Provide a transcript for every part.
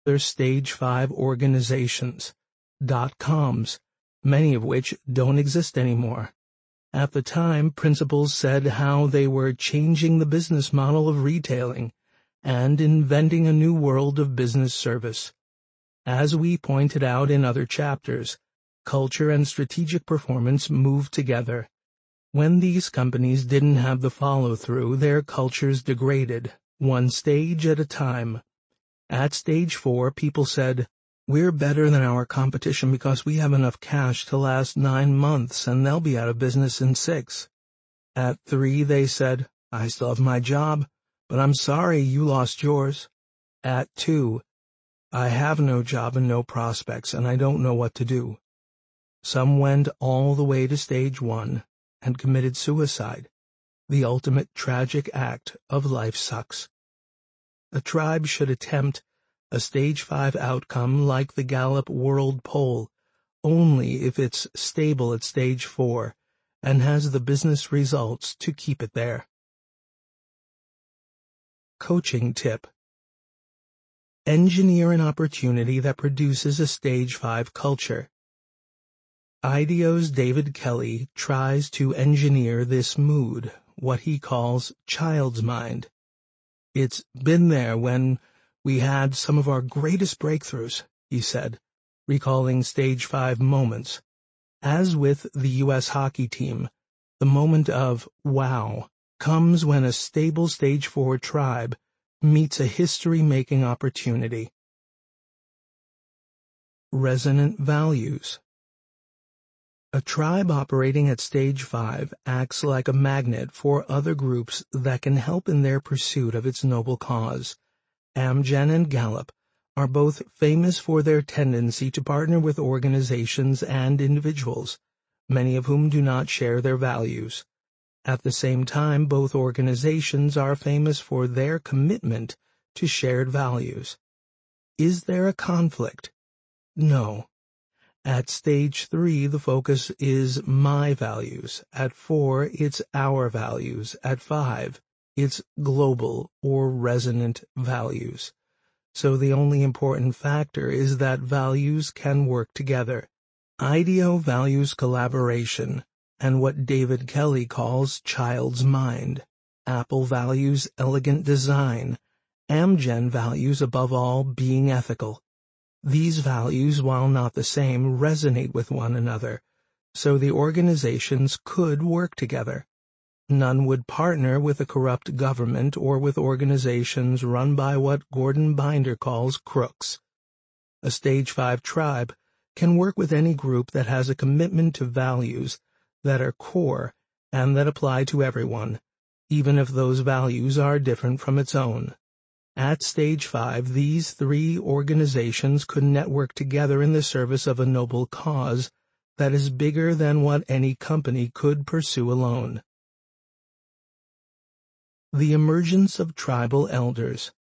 Their Stage 5 organizations, .coms, many of which don't exist anymore. At the time, principals said how they were changing the business model of retailing and inventing a new world of business service. As we pointed out in other chapters, culture and strategic performance moved together. When these companies didn't have the follow-through, their cultures degraded, one stage at a time. At Stage 4, people said, "We're better than our competition because we have enough cash to last 9 months and they'll be out of business in 6. At 3, they said, "I still have my job, but I'm sorry you lost yours." At 2, "I have no job and no prospects and I don't know what to do." Some went all the way to Stage 1 and committed suicide, the ultimate tragic act of life sucks. A tribe should attempt a Stage 5 outcome like the Gallup World Poll only if it's stable at Stage 4 and has the business results to keep it there. Coaching tip: engineer an opportunity that produces a Stage 5 culture. IDEO's David Kelly tries to engineer this mood, what he calls child's mind. "It's been there when we had some of our greatest breakthroughs," he said, recalling Stage 5 moments. As with the U.S. hockey team, the moment of wow comes when a stable Stage 4 tribe meets a history-making opportunity. Resonant values. A tribe operating at Stage 5 acts like a magnet for other groups that can help in their pursuit of its noble cause. Amgen and Gallup are both famous for their tendency to partner with organizations and individuals, many of whom do not share their values. At the same time, both organizations are famous for their commitment to shared values. Is there a conflict? No. At Stage 3, the focus is my values. At 4, it's our values. At 5, it's global or resonant values. So the only important factor is that values can work together. IDEO values collaboration and what David Kelly calls child's mind. Apple values elegant design. Amgen values, above all, being ethical. These values, while not the same, resonate with one another, so the organizations could work together. None would partner with a corrupt government or with organizations run by what Gordon Binder calls crooks. A Stage 5 tribe can work with any group that has a commitment to values that are core and that apply to everyone, even if those values are different from its own. At Stage 5, these 3 organizations could network together in the service of a noble cause that is bigger than what any company could pursue alone. The emergence of tribal elders.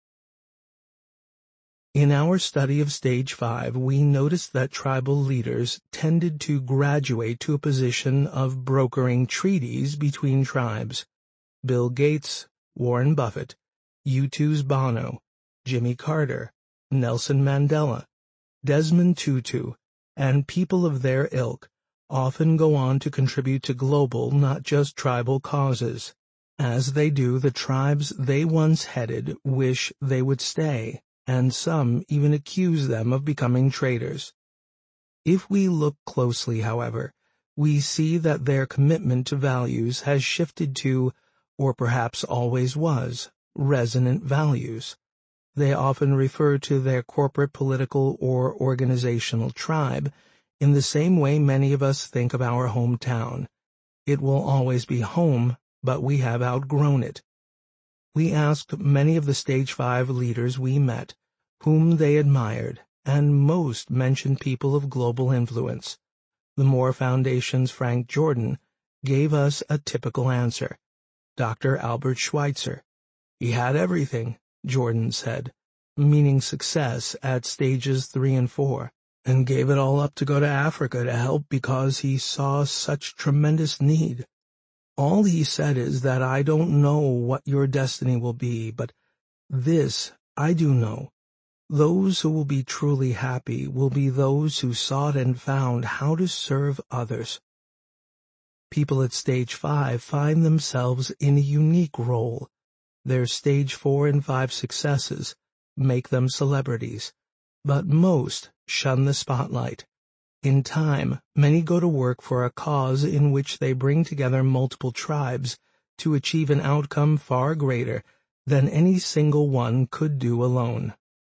In our study of Stage 5, we noticed that tribal leaders tended to graduate to a position of brokering treaties between tribes. Bill Gates, Warren Buffett, U2's Bono, Jimmy Carter, Nelson Mandela, Desmond Tutu, and people of their ilk often go on to contribute to global, not just tribal causes. As they do, the tribes they once headed wish they would stay, and some even accuse them of becoming traitors. If we look closely, however, we see that their commitment to values has shifted to, or perhaps always was, resonant values. They often refer to their corporate, political, or organizational tribe in the same way many of us think of our hometown. It will always be home, but we have outgrown it. We asked many of the Stage 5 leaders we met whom they admired, and most mentioned people of global influence. The Moore Foundation's Frank Jordan gave us a typical answer. Dr. Albert Schweitzer. He had everything, Jordan said, meaning success at Stages 3 and 4, and gave it all up to go to Africa to help because he saw such tremendous need. All he said is that I don't know what your destiny will be, but this I do know. Those who will be truly happy will be those who sought and found how to serve others. People at Stage 5 find themselves in a unique role. Their Stage 4 and 5 successes make them celebrities, but most shun the spotlight. In time, many go to work for a cause in which they bring together multiple tribes to achieve an outcome far greater than any single one could do alone.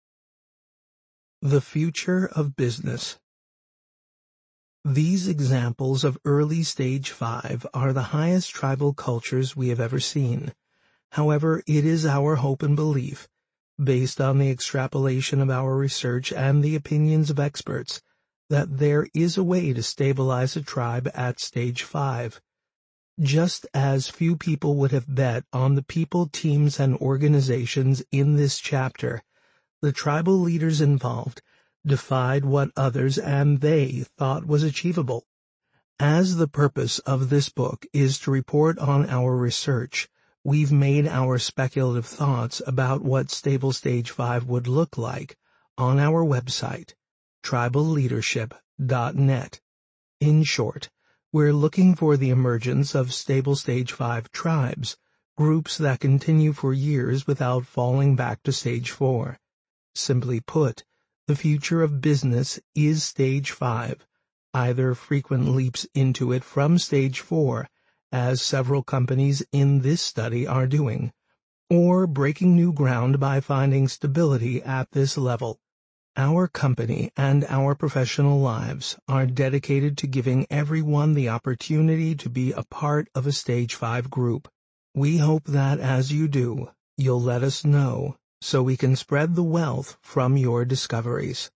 The future of business. These examples of early Stage 5 are the highest tribal cultures we have ever seen. However, it is our hope and belief, based on the extrapolation of our research and the opinions of experts, that there is a way to stabilize a tribe at Stage 5. Just as few people would have bet on the people, teams, and organizations in this chapter, the tribal leaders involved defied what others and they thought was achievable. As the purpose of this book is to report on our research, we've made our speculative thoughts about what stable Stage 5 would look like on our website, triballeadership.net. In short, we're looking for the emergence of stable Stage 5 tribes, groups that continue for years without falling back to Stage 4. Simply put, the future of business is Stage 5, either frequent leaps into it from Stage 4, as several companies in this study are doing, or breaking new ground by finding stability at this level. Our company and our professional lives are dedicated to giving everyone the opportunity to be a part of a Stage 5 group. We hope that as you do, you'll let us know so we can spread the wealth from your discoveries.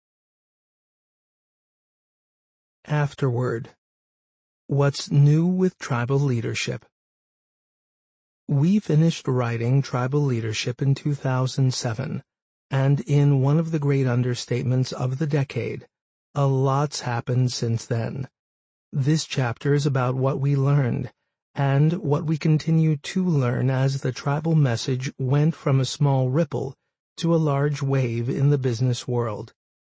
Afterward. What's new with tribal leadership? We finished writing Tribal Leadership in 2007, and in one of the great understatements of the decade, a lot's happened since then. This chapter is about what we learned, and what we continue to learn as the tribal message went from a small ripple to a large wave in the business world.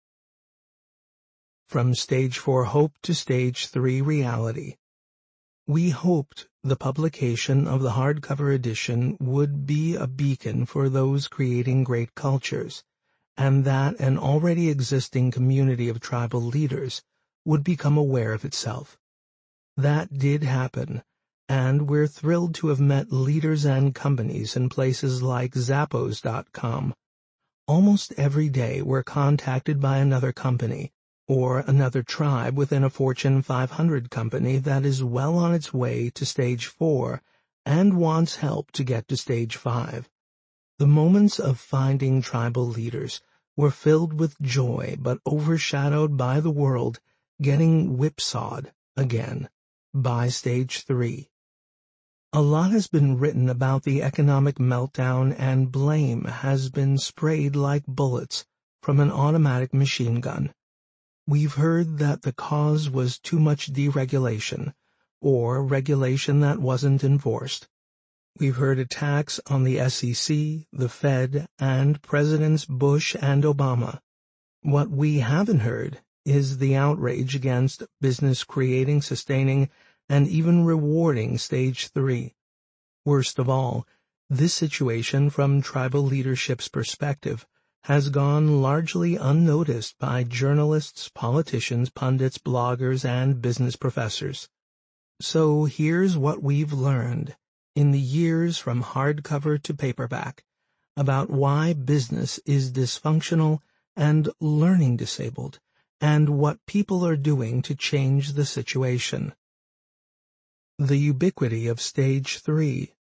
From Stage 4 hope to Stage 3 reality. We hoped the publication of the hardcover edition would be a beacon for those creating great cultures, and that an already existing community of tribal leaders would become aware of itself. That did happen, and we're thrilled to have met leaders and companies in places like Zappos.com. Almost every day we're contacted by another company, or another tribe within a Fortune 500 company that is well on its way to Stage 4 and wants help to get to Stage 5. The moments of finding tribal leaders were filled with joy but overshadowed by the world getting whipsawed again by Stage 3. A lot has been written about the economic meltdown, and blame has been sprayed like bullets from an automatic machine gun. We've heard that the cause was too much deregulation, or regulation that wasn't enforced. We've heard attacks on the SEC, the Fed, and Presidents Bush and Obama. What we haven't heard is the outrage against business creating, sustaining, and even rewarding Stage 3. Worst of all, this situation from tribal leadership's perspective has gone largely unnoticed by journalists, politicians, pundits, bloggers, and business professors. So here's what we've learned in the years from hardcover to paperback about why business is dysfunctional and learning disabled, and what people are doing to change the situation. The ubiquity of Stage 3.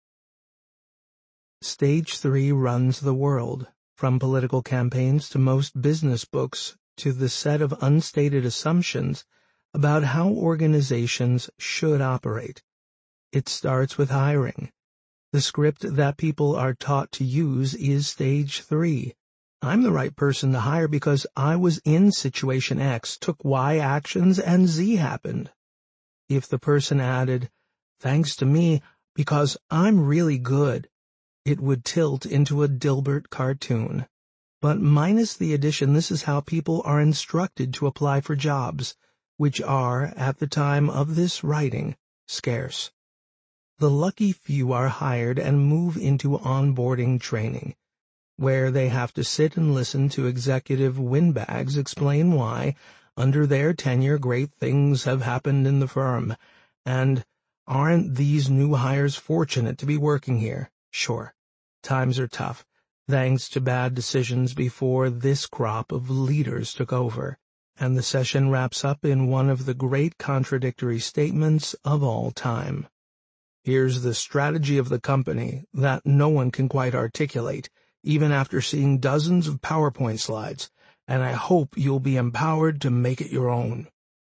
Stage 3 runs the world, from political campaigns to most business books to the set of unstated assumptions about how organizations should operate. It starts with hiring. The script that people are taught to use is Stage 3. I'm the right person to hire because I was in situation X, took Y actions, and Z happened. If the person added, "Thanks to me, because I'm really good," it would tilt into a Dilbert cartoon. But minus the addition, this is how people are instructed to apply for jobs, which are, at the time of this writing, scarce. The lucky few are hired and move into onboarding training, where they have to sit and listen to executive windbags explain why, under their tenure, great things have happened in the firm, and aren't these new hires fortunate to be working here? Sure, times are tough, thanks to bad decisions before this crop of leaders took over, and the session wraps up in one of the great contradictory statements of all time. Here's the strategy of the company that no one can quite articulate, even after seeing dozens of PowerPoint slides, and I hope you'll be empowered to make it your own.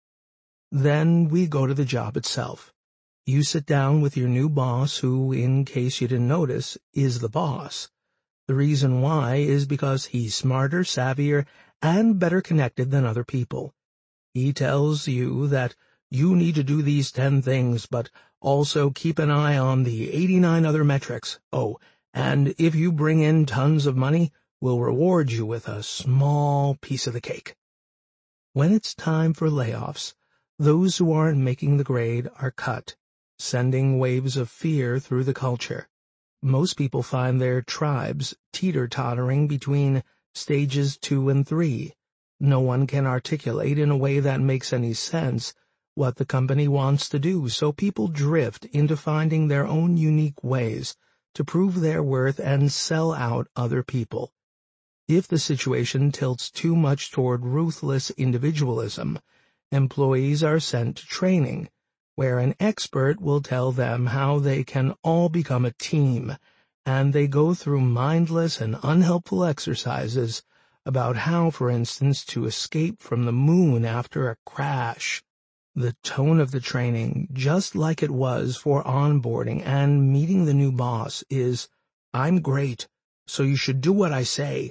Then we go to the job itself. You sit down with your new boss, who, in case you didn't notice, is the boss. The reason why is because he's smarter, savvier, and better connected than other people. He tells you that you need to do these 10 things, but also keep an eye on the 89 other metrics. Oh, and if you bring in tons of money, we'll reward you with a small piece of the cake. When it's time for layoffs, those who aren't making the grade are cut, sending waves of fear through the culture. Most people find their tribes teeter-tottering between stages 2 and 3. No one can articulate in a way that makes any sense what the company wants to do, so people drift into finding their own unique ways to prove their worth and sell out other people. If the situation tilts too much toward ruthless individualism, employees are sent to training, where an expert will tell them how they can all become a team, and they go through mindless and unhelpful exercises about how, for instance, to escape from the moon after a crash. The tone of the training, just like it was for onboarding and meeting the new boss, is, "I'm great, so you should do what I say."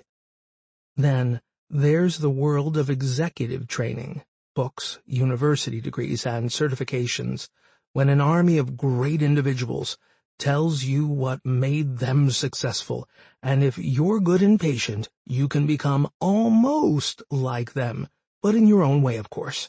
Then there's the world of executive training, books, university degrees, and certifications, when an army of great individuals tells you what made them successful, and if you're good and patient, you can become almost like them, but in your own way, of course.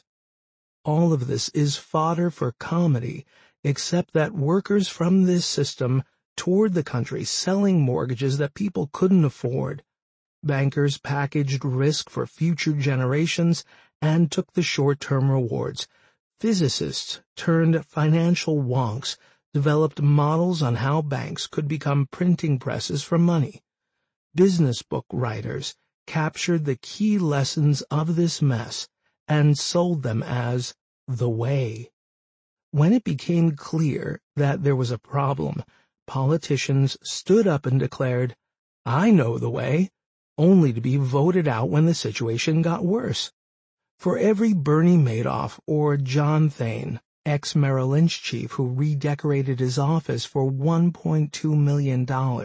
All of this is fodder for comedy, except that workers from this system toured the country selling mortgages that people couldn't afford. Bankers packaged risk for future generations and took the short-term rewards. Physicists turned financial wonks, developed models on how banks could become printing presses for money. Business book writers captured the key lessons of this mess and sold them as the way. When it became clear that there was a problem, politicians stood up and declared, "I know the way," only to be voted out when the situation got worse. For every Bernie Madoff or John Thane, ex-Merrill Lynch chief who redecorated his office for $1.2 million,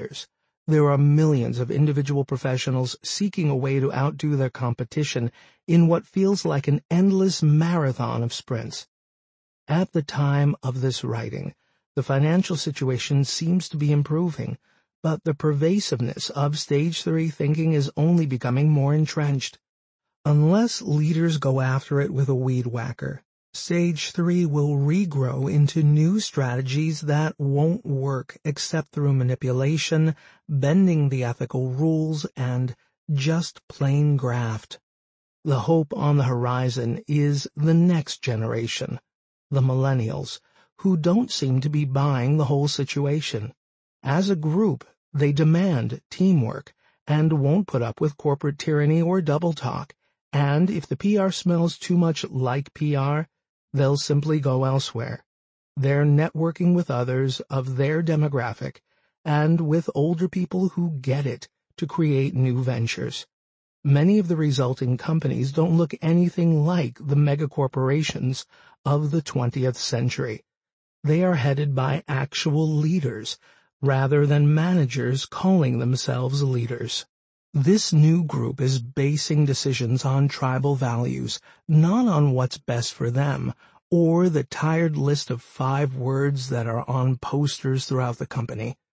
there are millions of individual professionals seeking a way to outdo their competition in what feels like an endless marathon of sprints. At the time of this writing, the financial situation seems to be improving, but the pervasiveness of Stage 3 thinking is only becoming more entrenched. Unless leaders go after it with a weed whacker, Stage 3 will regrow into new strategies that won't work except through manipulation, bending the ethical rules, and just plain graft. The hope on the horizon is the next generation, the millennials, who don't seem to be buying the whole situation. As a group, they demand teamwork and won't put up with corporate tyranny or double talk, and if the PR smells too much like PR, they'll simply go elsewhere. They're networking with others of their demographic and with older people who get it to create new ventures. Many of the resulting companies don't look anything like the megacorporations of the 20th century. They are headed by actual leaders, rather than managers calling themselves leaders. This new group is basing decisions on tribal values, not on what's best for them, or the tired list of 5 words that are on posters throughout the company.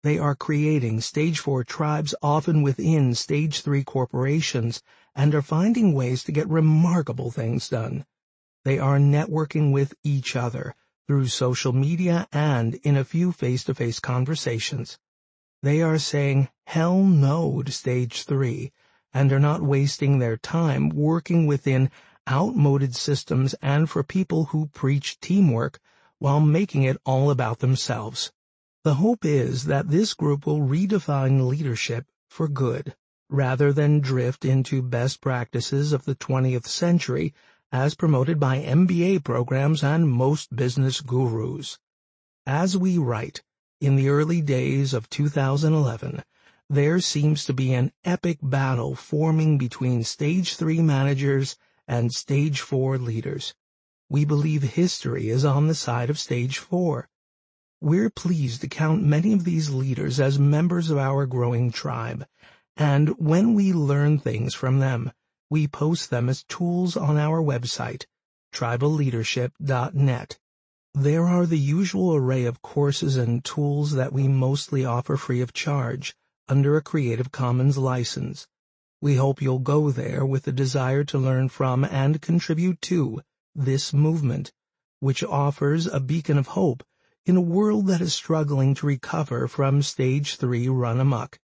They are creating Stage 4 tribes often within Stage 3 corporations and are finding ways to get remarkable things done. They are networking with each other through social media and in a few face-to-face conversations. They are saying hell no to Stage 3 and are not wasting their time working within outmoded systems and for people who preach teamwork while making it all about themselves. The hope is that this group will redefine leadership for good, rather than drift into best practices of the 20th century as promoted by MBA programs and most business gurus. As we write, in the early days of 2011, there seems to be an epic battle forming between Stage 3 managers and Stage 4 leaders. We believe history is on the side of Stage 4. We're pleased to count many of these leaders as members of our growing tribe, and when we learn things from them, we post them as tools on our website, triballeadership.net. There are the usual array of courses and tools that we mostly offer free of charge, under a Creative Commons license. We hope you'll go there with the desire to learn from and contribute to this movement, which offers a beacon of hope in a world that is struggling to recover from Stage 3 run amok.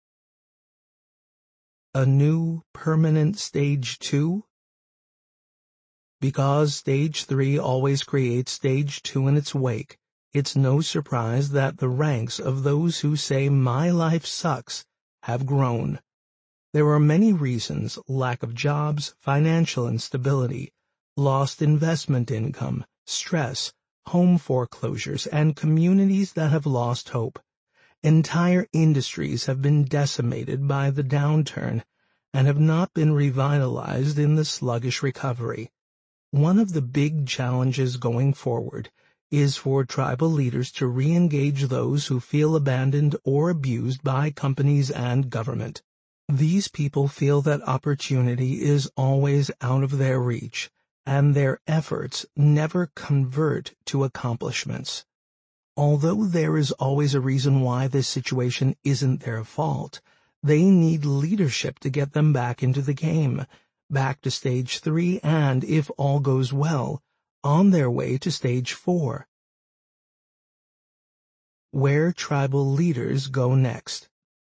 A new permanent Stage 2? Because Stage 3 always creates Stage 2 in its wake, it's no surprise that the ranks of those who say my life sucks have grown. There are many reasons: lack of jobs, financial instability, lost investment income, stress, home foreclosures, and communities that have lost hope. Entire industries have been decimated by the downturn and have not been revitalized in the sluggish recovery. One of the big challenges going forward is for tribal leaders to re-engage those who feel abandoned or abused by companies and government. These people feel that opportunity is always out of their reach, and their efforts never convert to accomplishments. Although there is always a reason why this situation isn't their fault, they need leadership to get them back into the game, back to Stage 3 and, if all goes well, on their way to Stage 4. Where tribal leaders go next.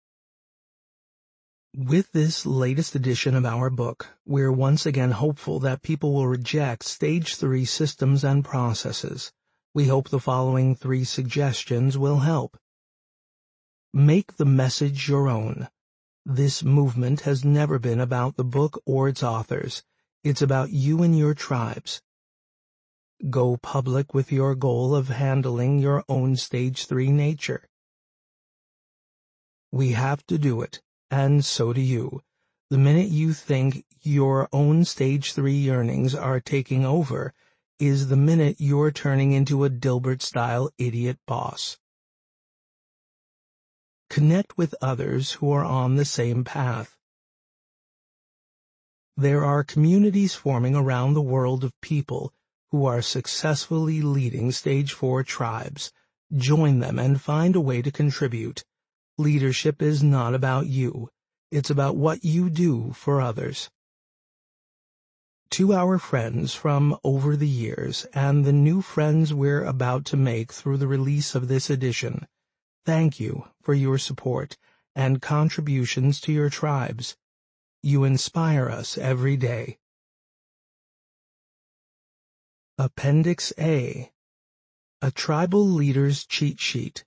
With this latest edition of our book, we're once again hopeful that people will reject Stage 3 systems and processes. We hope the following 3 suggestions will help. Make the message your own. This movement has never been about the book or its authors. It's about you and your tribes. Go public with your goal of handling your own Stage 3 nature. We have to do it, and so do you. The minute you think your own Stage 3 yearnings are taking over is the minute you're turning into a Dilbert-style idiot boss. Connect with others who are on the same path. There are communities forming around the world of people who are successfully leading Stage 4 tribes. Join them and find a way to contribute. Leadership is not about you. It's about what you do for others. To our friends from over the years and the new friends we're about to make through the release of this edition, thank you for your support and contributions to your tribes. You inspire us every day. Appendix A. A Tribal Leader's Cheat Sheet.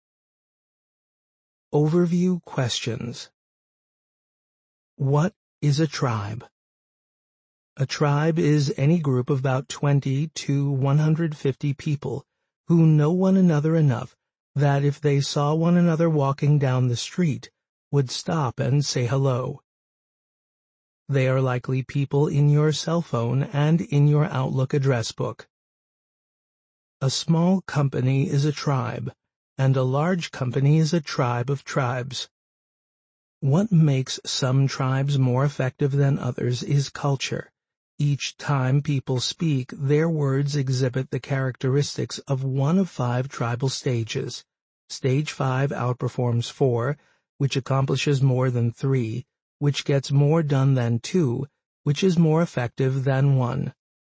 Overview questions. What is a tribe? A tribe is any group of about 20 to 150 people who know one another enough that if they saw one another walking down the street, would stop and say hello. They are likely people in your cell phone and in your Outlook address book. A small company is a tribe, and a large company is a tribe of tribes. What makes some tribes more effective than others is culture. Each time people speak, their words exhibit the characteristics of one of 5 tribal stages: Stage 5 outperforms 4, which accomplishes more than 3, which gets more done than 2, which is more effective than 1.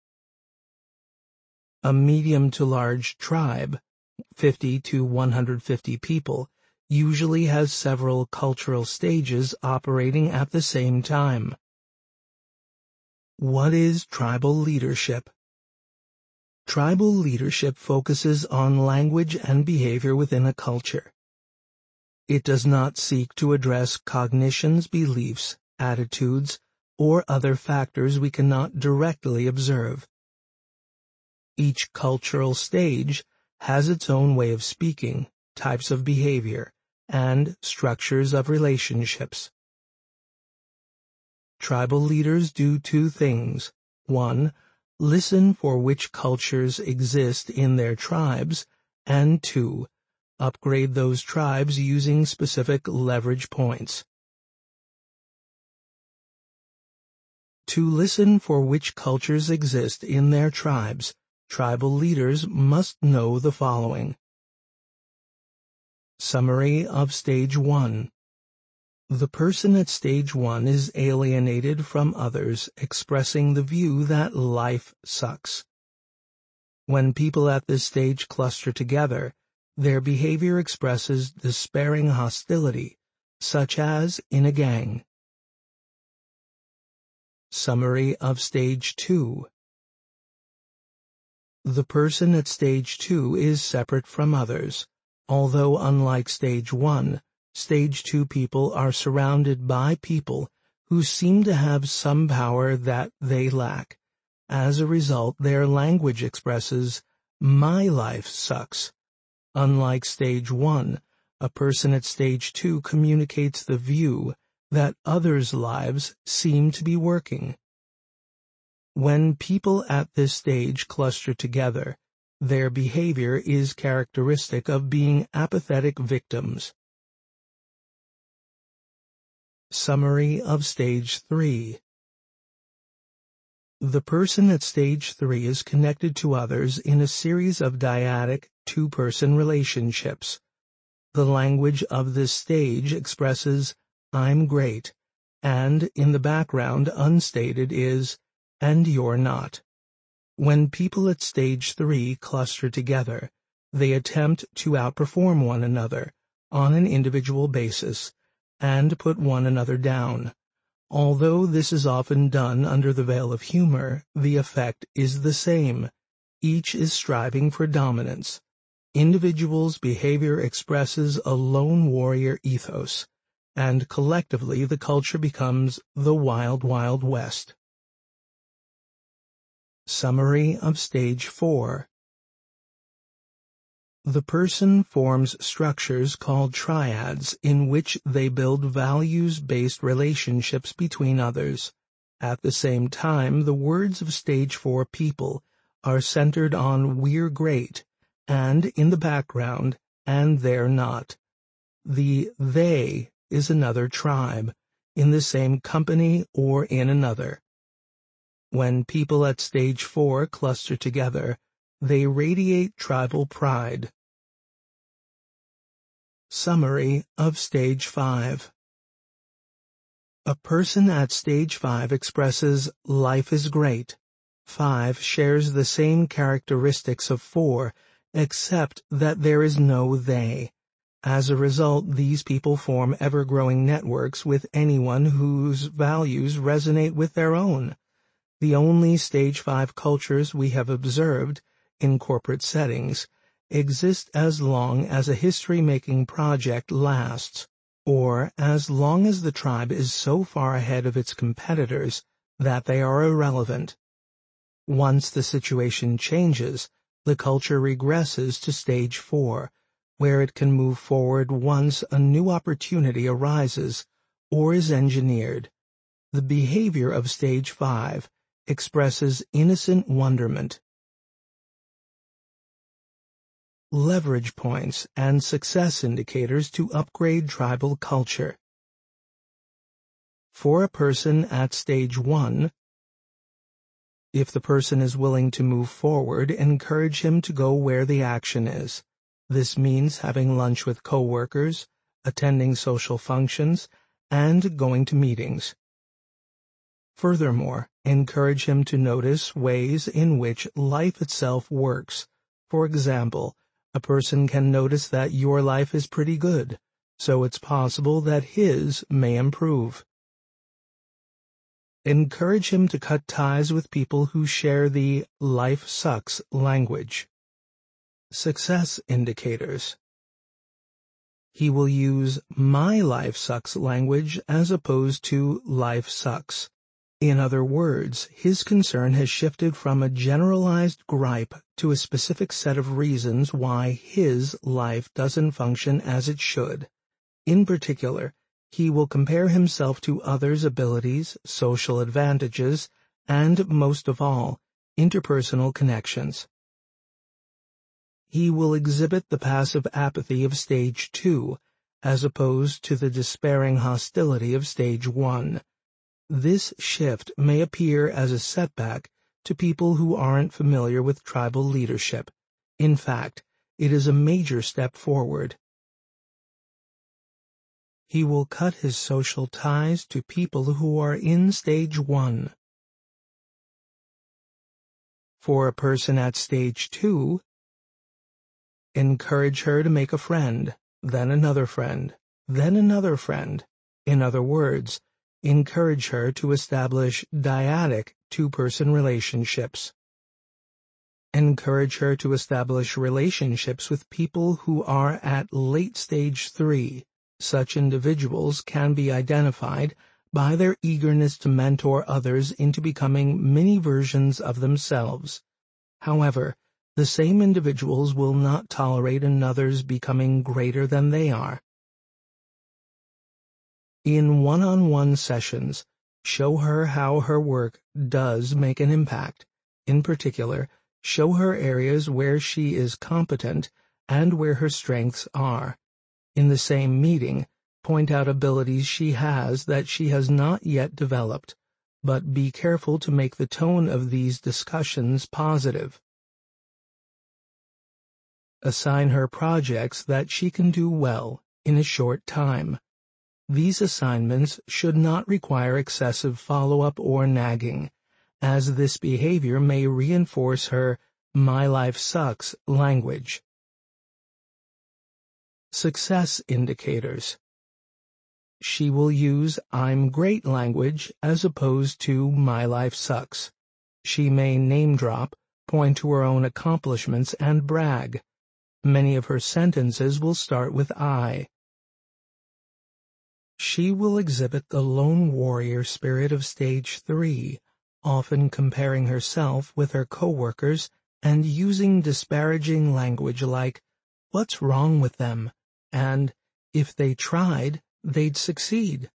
A medium to large tribe, 50 to 150 people, usually has several cultural stages operating at the same time. What is tribal leadership? Tribal leadership focuses on language and behavior within a culture. It does not seek to address cognitions, beliefs, attitudes, or other factors we cannot directly observe. Each cultural stage has its own way of speaking, types of behavior, and structures of relationships. Tribal leaders do two things. 1. Listen for which cultures exist in their tribes, and 2. Upgrade those tribes using specific leverage points. To listen for which cultures exist in their tribes, tribal leaders must know the following. Summary of Stage 1. The person at Stage 1 is alienated from others, expressing the view that life sucks. When people at this stage cluster together, their behavior expresses despairing hostility, such as in a gang. Summary of Stage 2. The person at Stage 2 is separate from others. Although unlike Stage 1, Stage 2 people are surrounded by people who seem to have some power that they lack. As a result, their language expresses, "My life sucks." Unlike Stage 1, a person at Stage 2 communicates the view that others' lives seem to be working. When people at this stage cluster together, their behavior is characteristic of being apathetic victims. Summary of Stage 3. The person at Stage 3 is connected to others in a series of dyadic, two-person relationships. The language of this stage expresses, "I'm great," and in the background unstated is, "and you're not." When people at Stage 3 cluster together, they attempt to outperform one another on an individual basis and put one another down. Although this is often done under the veil of humor, the effect is the same. Each is striving for dominance. Individuals' behavior expresses a lone warrior ethos, and collectively the culture becomes the Wild Wild West. Summary of Stage 4. The person forms structures called triads in which they build values-based relationships between others. At the same time, the words of Stage 4 people are centered on "we're great," and in the background, "and they're not." The "they" is another tribe, in the same company or in another. When people at Stage 4 cluster together, they radiate tribal pride. Summary of Stage 5. A person at Stage 5 expresses, "Life is great." 5 shares the same characteristics of 4, except that there is no "they." As a result, these people form ever-growing networks with anyone whose values resonate with their own. The only Stage 5 cultures we have observed, in corporate settings, exist as long as a history-making project lasts, or as long as the tribe is so far ahead of its competitors that they are irrelevant. Once the situation changes, the culture regresses to Stage 4, where it can move forward once a new opportunity arises or is engineered. The behavior of Stage 5 expresses innocent wonderment. Leverage points and success indicators to upgrade tribal culture. For a person at Stage 1, if the person is willing to move forward, encourage him to go where the action is. This means having lunch with coworkers, attending social functions, and going to meetings. Furthermore, encourage him to notice ways in which life itself works. For example, a person can notice that your life is pretty good, so it's possible that his may improve. Encourage him to cut ties with people who share the "life sucks" language. Success indicators. He will use "my life sucks" language as opposed to "life sucks." In other words, his concern has shifted from a generalized gripe to a specific set of reasons why his life doesn't function as it should. In particular, he will compare himself to others' abilities, social advantages, and, most of all, interpersonal connections. He will exhibit the passive apathy of Stage 2, as opposed to the despairing hostility of Stage 1. This shift may appear as a setback to people who aren't familiar with tribal leadership. In fact, it is a major step forward. He will cut his social ties to people who are in Stage 1. For a person at Stage 2, encourage her to make a friend, then another friend, then another friend. In other words, encourage her to establish dyadic two-person relationships. Encourage her to establish relationships with people who are at late Stage 3. Such individuals can be identified by their eagerness to mentor others into becoming mini versions of themselves. However, the same individuals will not tolerate another's becoming greater than they are. In one-on-one sessions, show her how her work does make an impact. In particular, show her areas where she is competent and where her strengths are. In the same meeting, point out abilities she has that she has not yet developed, but be careful to make the tone of these discussions positive. Assign her projects that she can do well in a short time. These assignments should not require excessive follow-up or nagging, as this behavior may reinforce her "my life sucks" language. Success indicators. She will use "I'm great" language as opposed to "my life sucks." She may name-drop, point to her own accomplishments, and brag. Many of her sentences will start with "I." She will exhibit the lone warrior spirit of Stage 3, often comparing herself with her coworkers and using disparaging language like, "What's wrong with them?" and "If they tried, they'd succeed."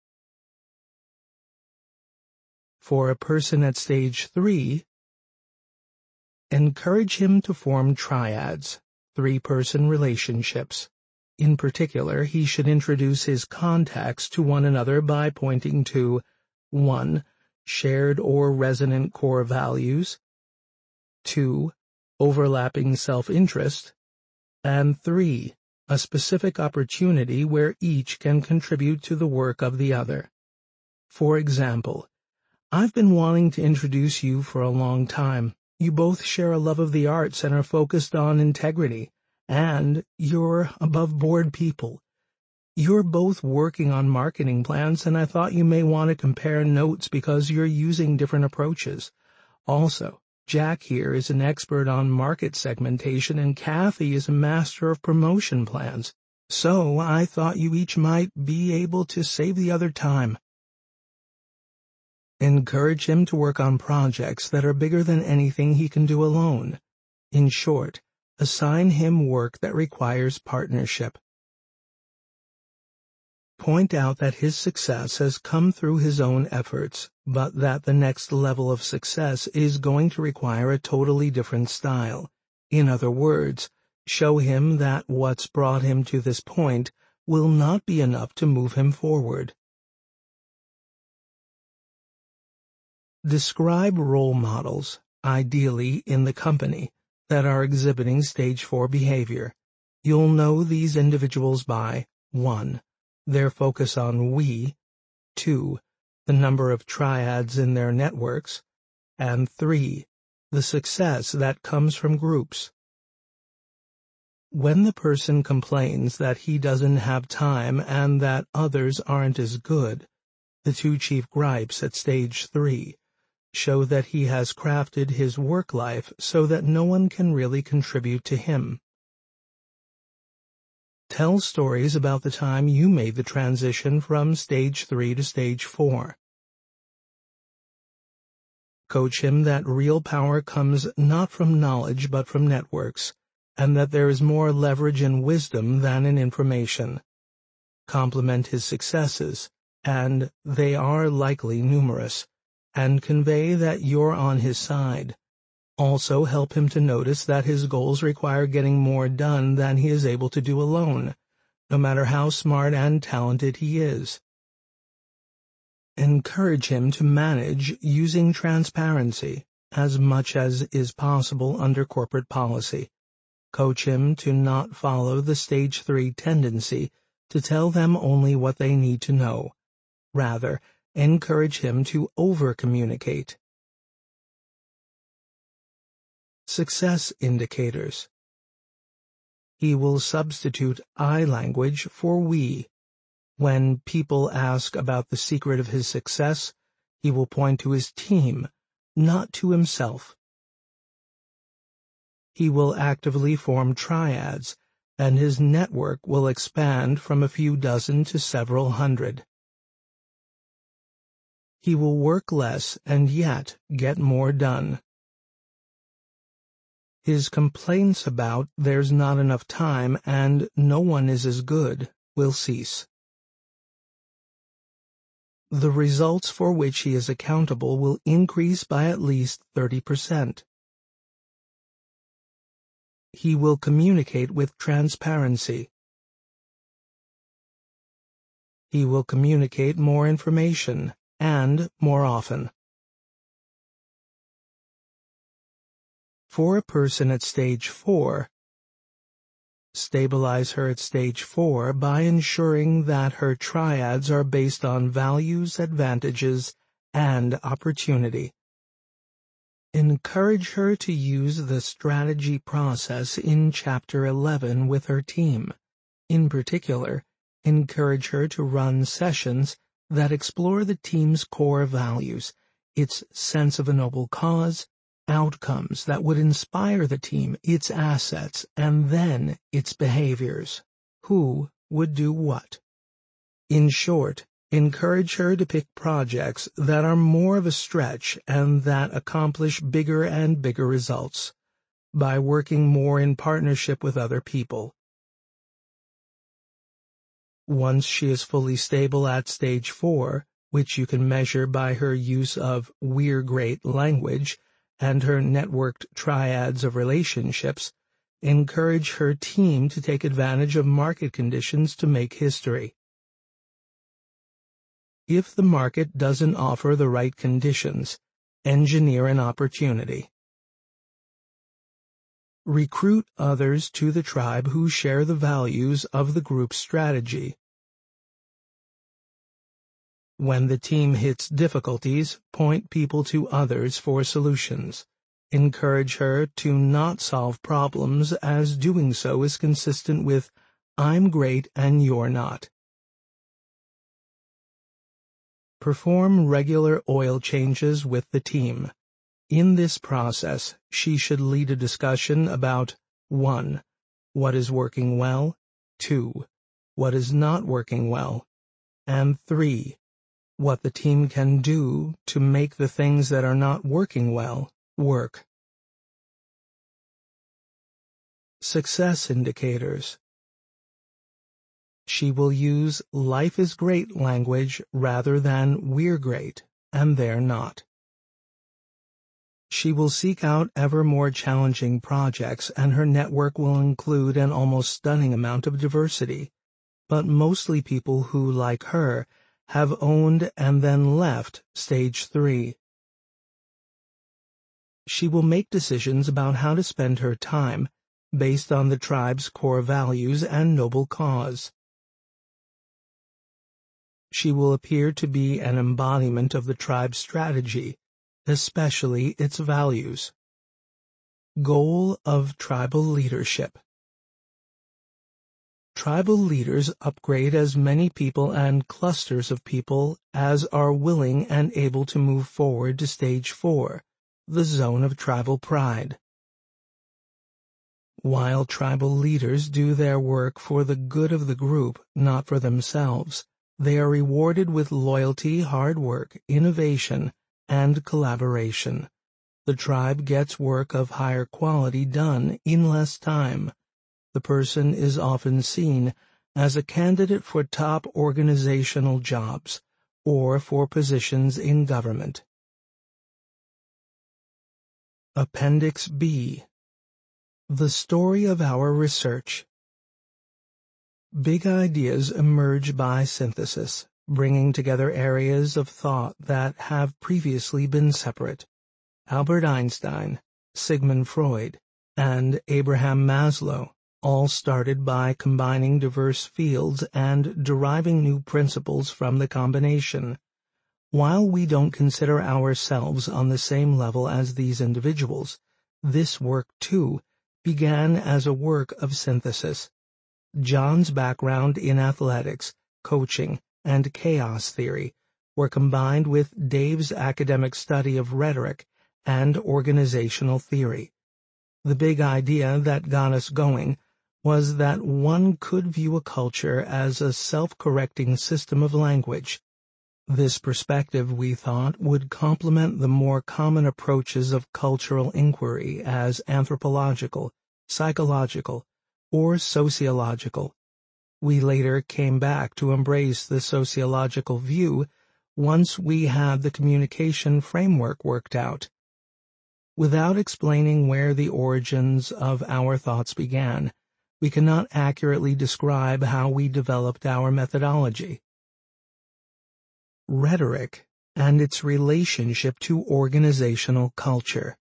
For a person at Stage 3, encourage him to form triads, three-person relationships. In particular, he should introduce his contacts to one another by pointing to 1. Shared or resonant core values, 2. Overlapping self-interest, and 3. A specific opportunity where each can contribute to the work of the other. For example, "I've been wanting to introduce you for a long time. You both share a love of the arts and are focused on integrity. And you're above-board people. You're both working on marketing plans, and I thought you may want to compare notes because you're using different approaches. Also, Jack here is an expert on market segmentation, and Kathy is a master of promotion plans. So I thought you each might be able to save the other time." Encourage him to work on projects that are bigger than anything he can do alone. In short, assign him work that requires partnership. Point out that his success has come through his own efforts, but that the next level of success is going to require a totally different style. In other words, show him that what's brought him to this point will not be enough to move him forward. Describe role models, ideally in the company, that are exhibiting Stage 4 behavior. You'll know these individuals by 1. Their focus on we, 2. The number of triads in their networks, and 3. The success that comes from groups. When the person complains that he doesn't have time and that others aren't as good, the two chief gripes at stage 3 show that he has crafted his work life so that no one can really contribute to him. Tell stories about the time you made the transition from stage 3 to stage 4. Coach him that real power comes not from knowledge but from networks, and that there is more leverage in wisdom than in information. Compliment his successes, and they are likely numerous, and convey that you're on his side. Also help him to notice that his goals require getting more done than he is able to do alone, no matter how smart and talented he is. Encourage him to manage using transparency as much as is possible under corporate policy. Coach him to not follow the stage 3 tendency to tell them only what they need to know. Rather, encourage him to over-communicate. Success indicators. He will substitute I language for we. When people ask about the secret of his success, he will point to his team, not to himself. He will actively form triads, and his network will expand from a few dozen to several hundred. He will work less and yet get more done. His complaints about there's not enough time and no one is as good will cease. The results for which he is accountable will increase by at least 30%. He will communicate with transparency. He will communicate more information and more often. For a person at stage 4, stabilize her at stage 4 by ensuring that her triads are based on values, advantages, and opportunity. Encourage her to use the strategy process in Chapter 11 with her team. In particular, encourage her to run sessions that explore the team's core values, its sense of a noble cause, outcomes that would inspire the team, its assets, and then its behaviors. Who would do what? In short, encourage her to pick projects that are more of a stretch and that accomplish bigger and bigger results by working more in partnership with other people. Once she is fully stable at stage 4, which you can measure by her use of "we're great" language and her networked triads of relationships, encourage her team to take advantage of market conditions to make history. If the market doesn't offer the right conditions, engineer an opportunity. Recruit others to the tribe who share the values of the group's strategy. When the team hits difficulties, point people to others for solutions. Encourage her to not solve problems, as doing so is consistent with "I'm great and you're not." Perform regular oil changes with the team. In this process, she should lead a discussion about 1. What is working well, 2. What is not working well, and 3. What the team can do to make the things that are not working well work. Success indicators. She will use "life is great" language rather than "we're great" and "they're not." She will seek out ever more challenging projects, and her network will include an almost stunning amount of diversity, but mostly people who, like her, have owned and then left stage 3. She will make decisions about how to spend her time based on the tribe's core values and noble cause. She will appear to be an embodiment of the tribe's strategy, especially its values. Goal of tribal leadership. Tribal leaders upgrade as many people and clusters of people as are willing and able to move forward to Stage 4, the zone of tribal pride. While tribal leaders do their work for the good of the group, not for themselves, they are rewarded with loyalty, hard work, innovation, and collaboration. The tribe gets work of higher quality done in less time. The person is often seen as a candidate for top organizational jobs or for positions in government. Appendix B. The story of our research. Big ideas emerge by synthesis, bringing together areas of thought that have previously been separate. Albert Einstein, Sigmund Freud, and Abraham Maslow all started by combining diverse fields and deriving new principles from the combination. While we don't consider ourselves on the same level as these individuals, this work, too, began as a work of synthesis. John's background in athletics, coaching, and chaos theory were combined with Dave's academic study of rhetoric and organizational theory. The big idea that got us going was that one could view a culture as a self-correcting system of language. This perspective, we thought, would complement the more common approaches of cultural inquiry as anthropological, psychological, or sociological. We later came back to embrace the sociological view once we had the communication framework worked out. Without explaining where the origins of our thoughts began, we cannot accurately describe how we developed our methodology. Rhetoric and its relationship to organizational culture.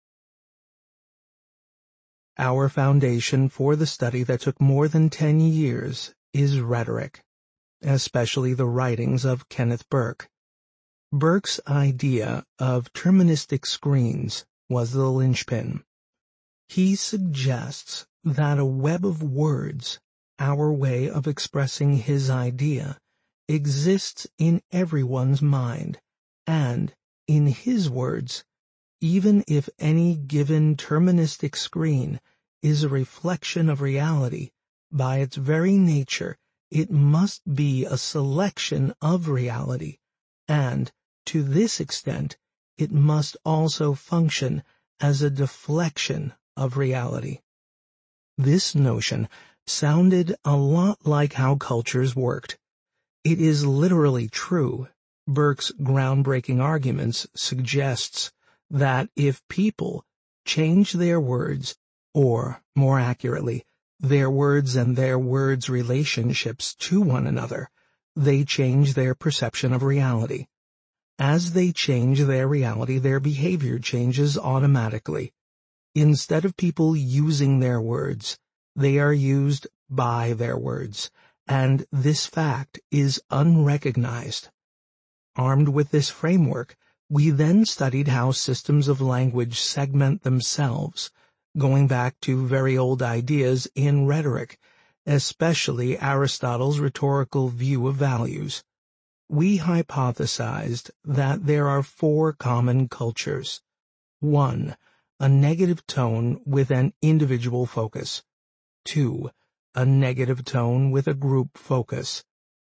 Our foundation for the study that took more than 10 years is rhetoric, especially the writings of Kenneth Burke. Burke's idea of terministic screens was the linchpin. He suggests that a web of words, our way of expressing his idea, exists in everyone's mind, and, in his words, even if any given terministic screen is a reflection of reality, by its very nature it must be a selection of reality, and, to this extent, it must also function as a deflection of reality. This notion sounded a lot like how cultures worked. It is literally true. Burke's groundbreaking arguments suggests that if people change their words, or, more accurately, their words and their words' relationships to one another, they change their perception of reality. As they change their reality, their behavior changes automatically. Instead of people using their words, they are used by their words, and this fact is unrecognized. Armed with this framework, we then studied how systems of language segment themselves, going back to very old ideas in rhetoric, especially Aristotle's rhetorical view of values. We hypothesized that there are 4 common cultures. 1. A negative tone with an individual focus. 2. A negative tone with a group focus.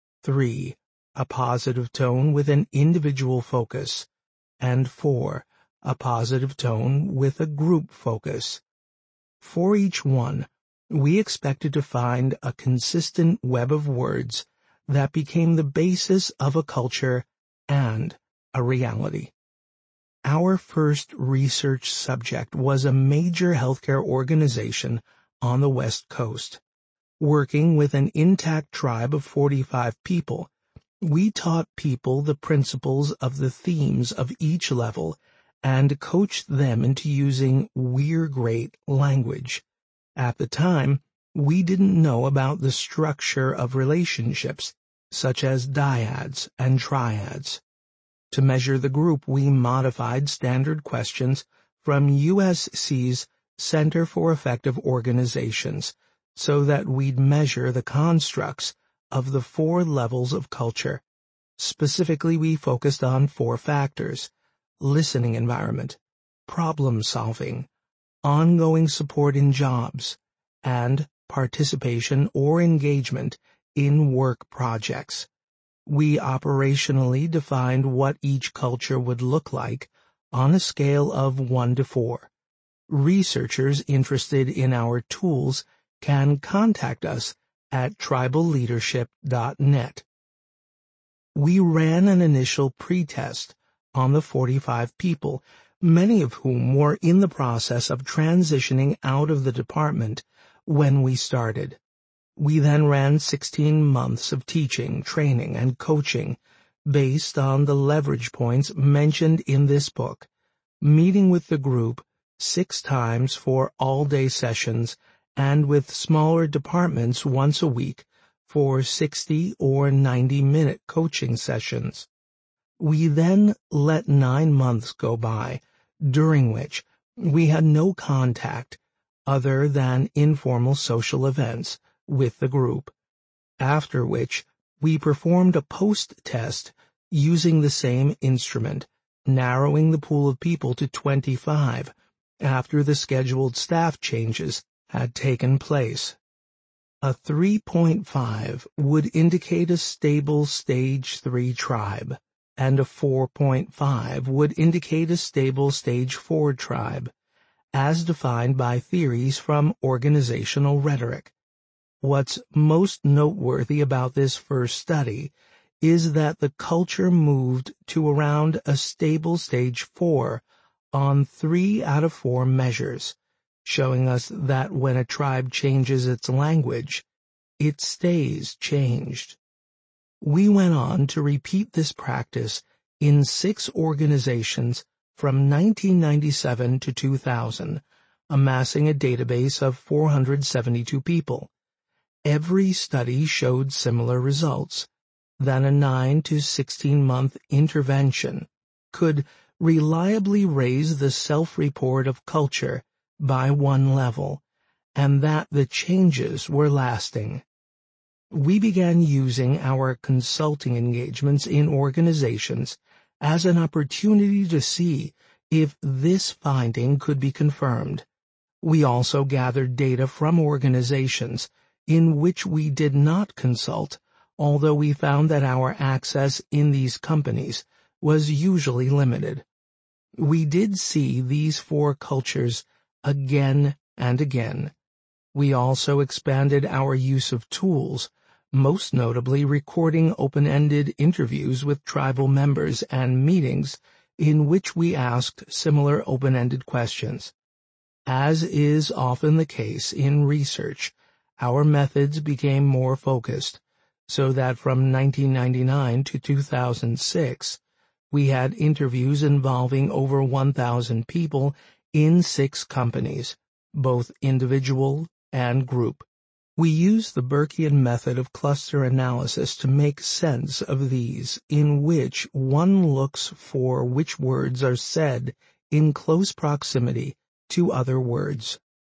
3. A positive tone with an individual focus. And 4. A positive tone with a group focus. For each one, we expected to find a consistent web of words that became the basis of a culture and a reality. Our first research subject was a major healthcare organization on the West Coast. Working with an intact tribe of 45 people, we taught people the principles of the themes of each level and coached them into using "we're great" language. At the time, we didn't know about the structure of relationships, such as dyads and triads. To measure the group, we modified standard questions from USC's Center for Effective Organizations so that we'd measure the constructs of the 4 levels of culture. Specifically, we focused on 4 factors: listening environment, problem solving, ongoing support in jobs, and participation or engagement in work projects. We operationally defined what each culture would look like on a scale of 1 to 4. Researchers interested in our tools can contact us at triballeadership.net. We ran an initial pretest on the 45 people, many of whom were in the process of transitioning out of the department when we started. We then ran 16 months of teaching, training, and coaching based on the leverage points mentioned in this book, meeting with the group 6 times for all-day sessions and with smaller departments once a week for 60 or 90-minute coaching sessions. We then let 9 months go by, during which we had no contact other than informal social events with the group, after which we performed a post-test using the same instrument, narrowing the pool of people to 25 after the scheduled staff changes had taken place. A 3.5 would indicate a stable Stage 3 tribe, and a 4.5 would indicate a stable Stage 4 tribe, as defined by theories from organizational rhetoric. What's most noteworthy about this first study is that the culture moved to around a stable Stage 4 on 3 out of 4 measures, showing us that when a tribe changes its language, it stays changed. We went on to repeat this practice in 6 organizations from 1997 to 2000, amassing a database of 472 people. Every study showed similar results, that a 9 to 16-month intervention could reliably raise the self-report of culture by 1 level, and that the changes were lasting. We began using our consulting engagements in organizations as an opportunity to see if this finding could be confirmed. We also gathered data from organizations in which we did not consult, although we found that our access in these companies was usually limited. We did see these 4 cultures again and again. We also expanded our use of tools, most notably recording open-ended interviews with tribal members and meetings in which we asked similar open-ended questions. As is often the case in research, our methods became more focused, so that from 1999 to 2006, we had interviews involving over 1,000 people in 6 companies, both individual and group. We use the Burkean method of cluster analysis to make sense of these, in which one looks for which words are said in close proximity to other words.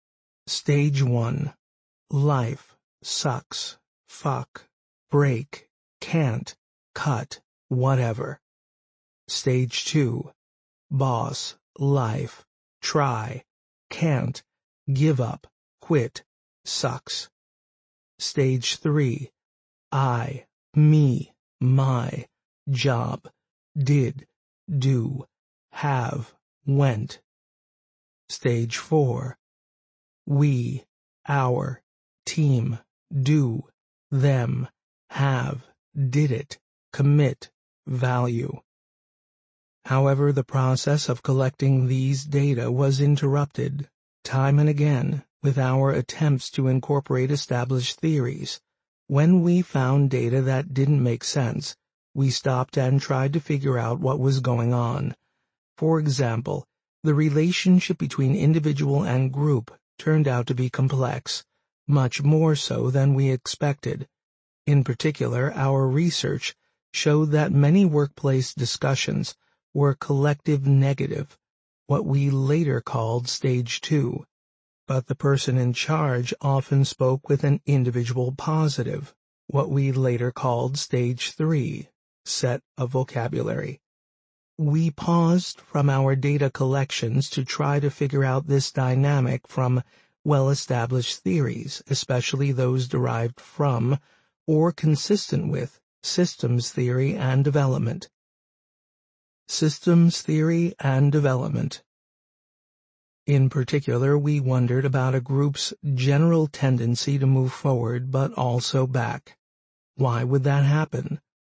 Stage 1. Life, sucks, fuck, break, can't, cut, whatever. Stage 2. Boss, life, try, can't, give up, quit, sucks. Stage 3. I, me, my, job, did, do, have, went. Stage 4. We, our, team, do, them, have, did it, commit, value. However, the process of collecting these data was interrupted, time and again, with our attempts to incorporate established theories. When we found data that didn't make sense, we stopped and tried to figure out what was going on. For example, the relationship between individual and group turned out to be complex, much more so than we expected. In particular, our research showed that many workplace discussions were collective negative, what we later called Stage 2, but the person in charge often spoke with an individual positive, what we later called Stage 3, set of vocabulary. We paused from our data collections to try to figure out this dynamic from well-established theories, especially those derived from or consistent with systems theory and development. Systems theory and development. In particular, we wondered about a group's general tendency to move forward but also back. Why would that happen?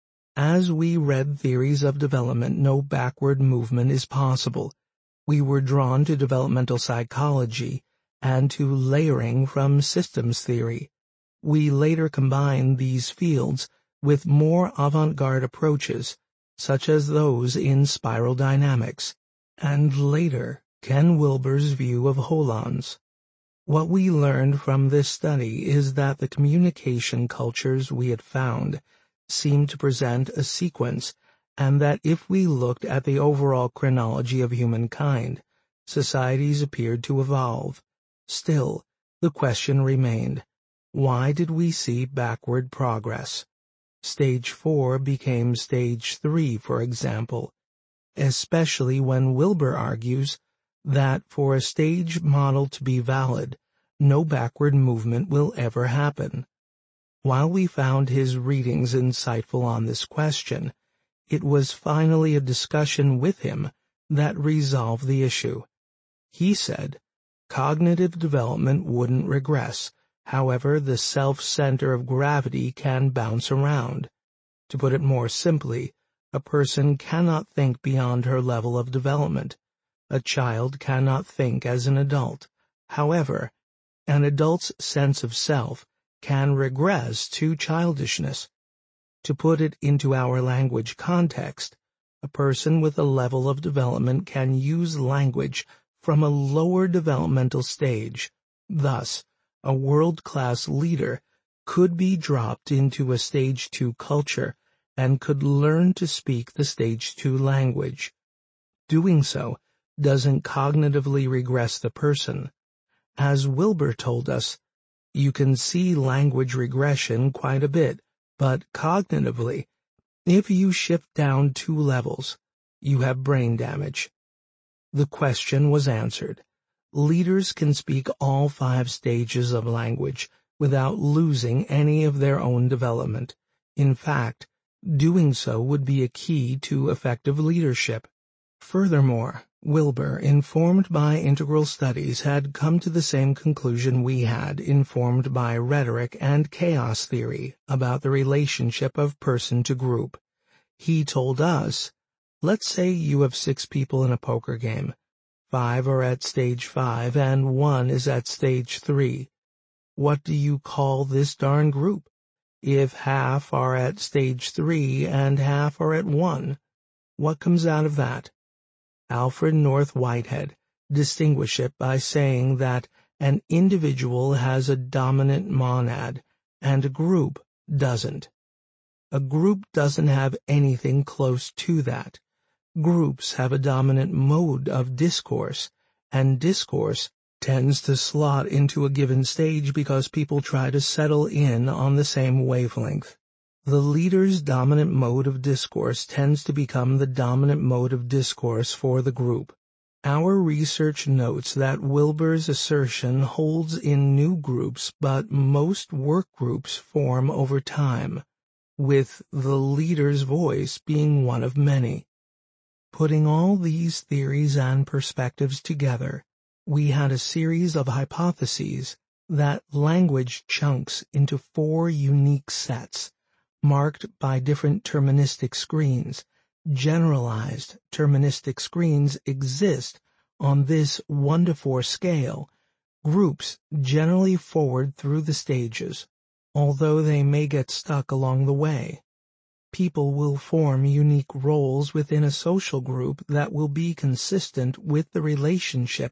As we read theories of development, no backward movement is possible. We were drawn to developmental psychology and to layering from systems theory. We later combined these fields with more avant-garde approaches, such as those in spiral dynamics, and later Ken Wilber's view of holons. What we learned from this study is that the communication cultures we had found seemed to present a sequence, and that if we looked at the overall chronology of humankind, societies appeared to evolve. Still, the question remained, why did we see backward progress? Stage 4 became Stage 3, for example, especially when Wilber argues that for a stage model to be valid, no backward movement will ever happen. While we found his readings insightful on this question, it was finally a discussion with him that resolved the issue. He said, cognitive development wouldn't regress, however, the self-center of gravity can bounce around. To put it more simply, a person cannot think beyond her level of development. A child cannot think as an adult. However, an adult's sense of self can regress to childishness. To put it into our language context, a person with a level of development can use language from a lower developmental stage. Thus, a world-class leader could be dropped into a Stage 2 culture and could learn to speak the Stage 2 language. Doing so doesn't cognitively regress the person. As Wilber told us, you can see language regression quite a bit, but cognitively, if you shift down 2 levels, you have brain damage. The question was answered. Leaders can speak all 5 stages of language without losing any of their own development. In fact, doing so would be a key to effective leadership. Furthermore, Wilber, informed by integral studies, had come to the same conclusion we had, informed by rhetoric and chaos theory, about the relationship of person to group. He told us, let's say you have 6 people in a poker game. 5 are at Stage 5 and 1 is at Stage 3. What do you call this darn group? If half are at Stage 3 and half are at 1, what comes out of that? Alfred North Whitehead distinguished it by saying that an individual has a dominant monad and a group doesn't. A group doesn't have anything close to that. Groups have a dominant mode of discourse, and discourse tends to slot into a given stage because people try to settle in on the same wavelength. The leader's dominant mode of discourse tends to become the dominant mode of discourse for the group. Our research notes that Wilber's assertion holds in new groups, but most work groups form over time, with the leader's voice being one of many. Putting all these theories and perspectives together, we had a series of hypotheses that language chunks into 4 unique sets, marked by different terministic screens. Generalized terministic screens exist on this 1-to-4 scale. Groups generally forward through the stages, although they may get stuck along the way. People will form unique roles within a social group that will be consistent with the relationship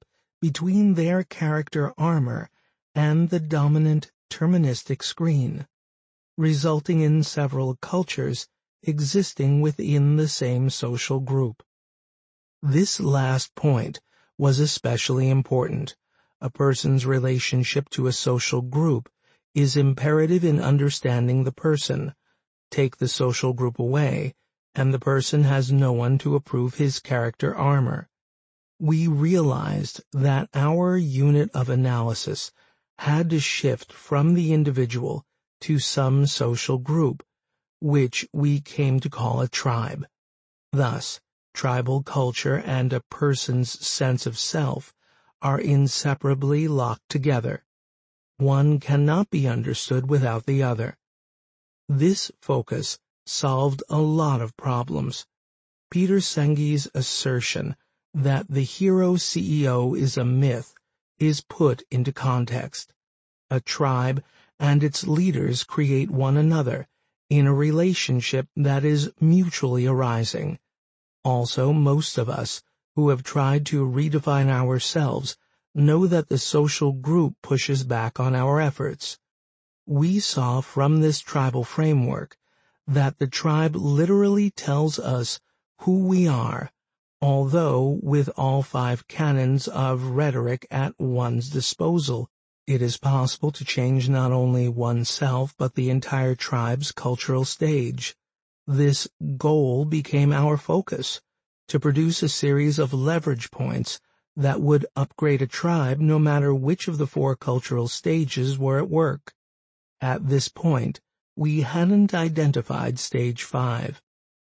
between their character armor and the dominant deterministic screen, resulting in several cultures existing within the same social group. This last point was especially important. A person's relationship to a social group is imperative in understanding the person. Take the social group away, and the person has no one to approve his character armor. We realized that our unit of analysis had to shift from the individual to some social group, which we came to call a tribe. Thus, tribal culture and a person's sense of self are inseparably locked together. One cannot be understood without the other. This focus solved a lot of problems. Peter Senge's assertion that the hero CEO is a myth is put into context. A tribe and its leaders create one another in a relationship that is mutually arising. Also, most of us who have tried to redefine ourselves know that the social group pushes back on our efforts. We saw from this tribal framework that the tribe literally tells us who we are, although with all 5 canons of rhetoric at one's disposal, it is possible to change not only oneself but the entire tribe's cultural stage. This goal became our focus, to produce a series of leverage points that would upgrade a tribe no matter which of the 4 cultural stages were at work. At this point, we hadn't identified Stage 5.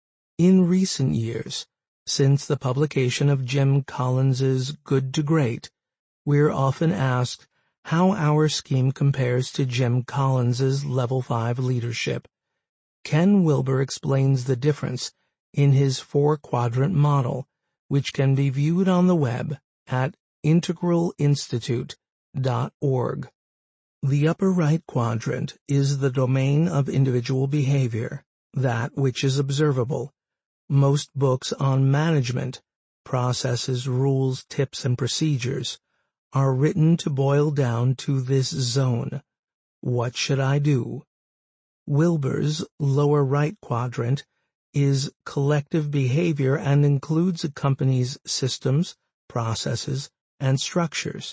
In recent years, since the publication of Jim Collins's Good to Great, we're often asked how our scheme compares to Jim Collins's Level 5 leadership. Ken Wilber explains the difference in his 4-quadrant model, which can be viewed on the web at integralinstitute.org. The upper right quadrant is the domain of individual behavior, that which is observable. Most books on management, processes, rules, tips, and procedures are written to boil down to this zone. What should I do? Wilber's lower right quadrant is collective behavior and includes a company's systems, processes, and structures.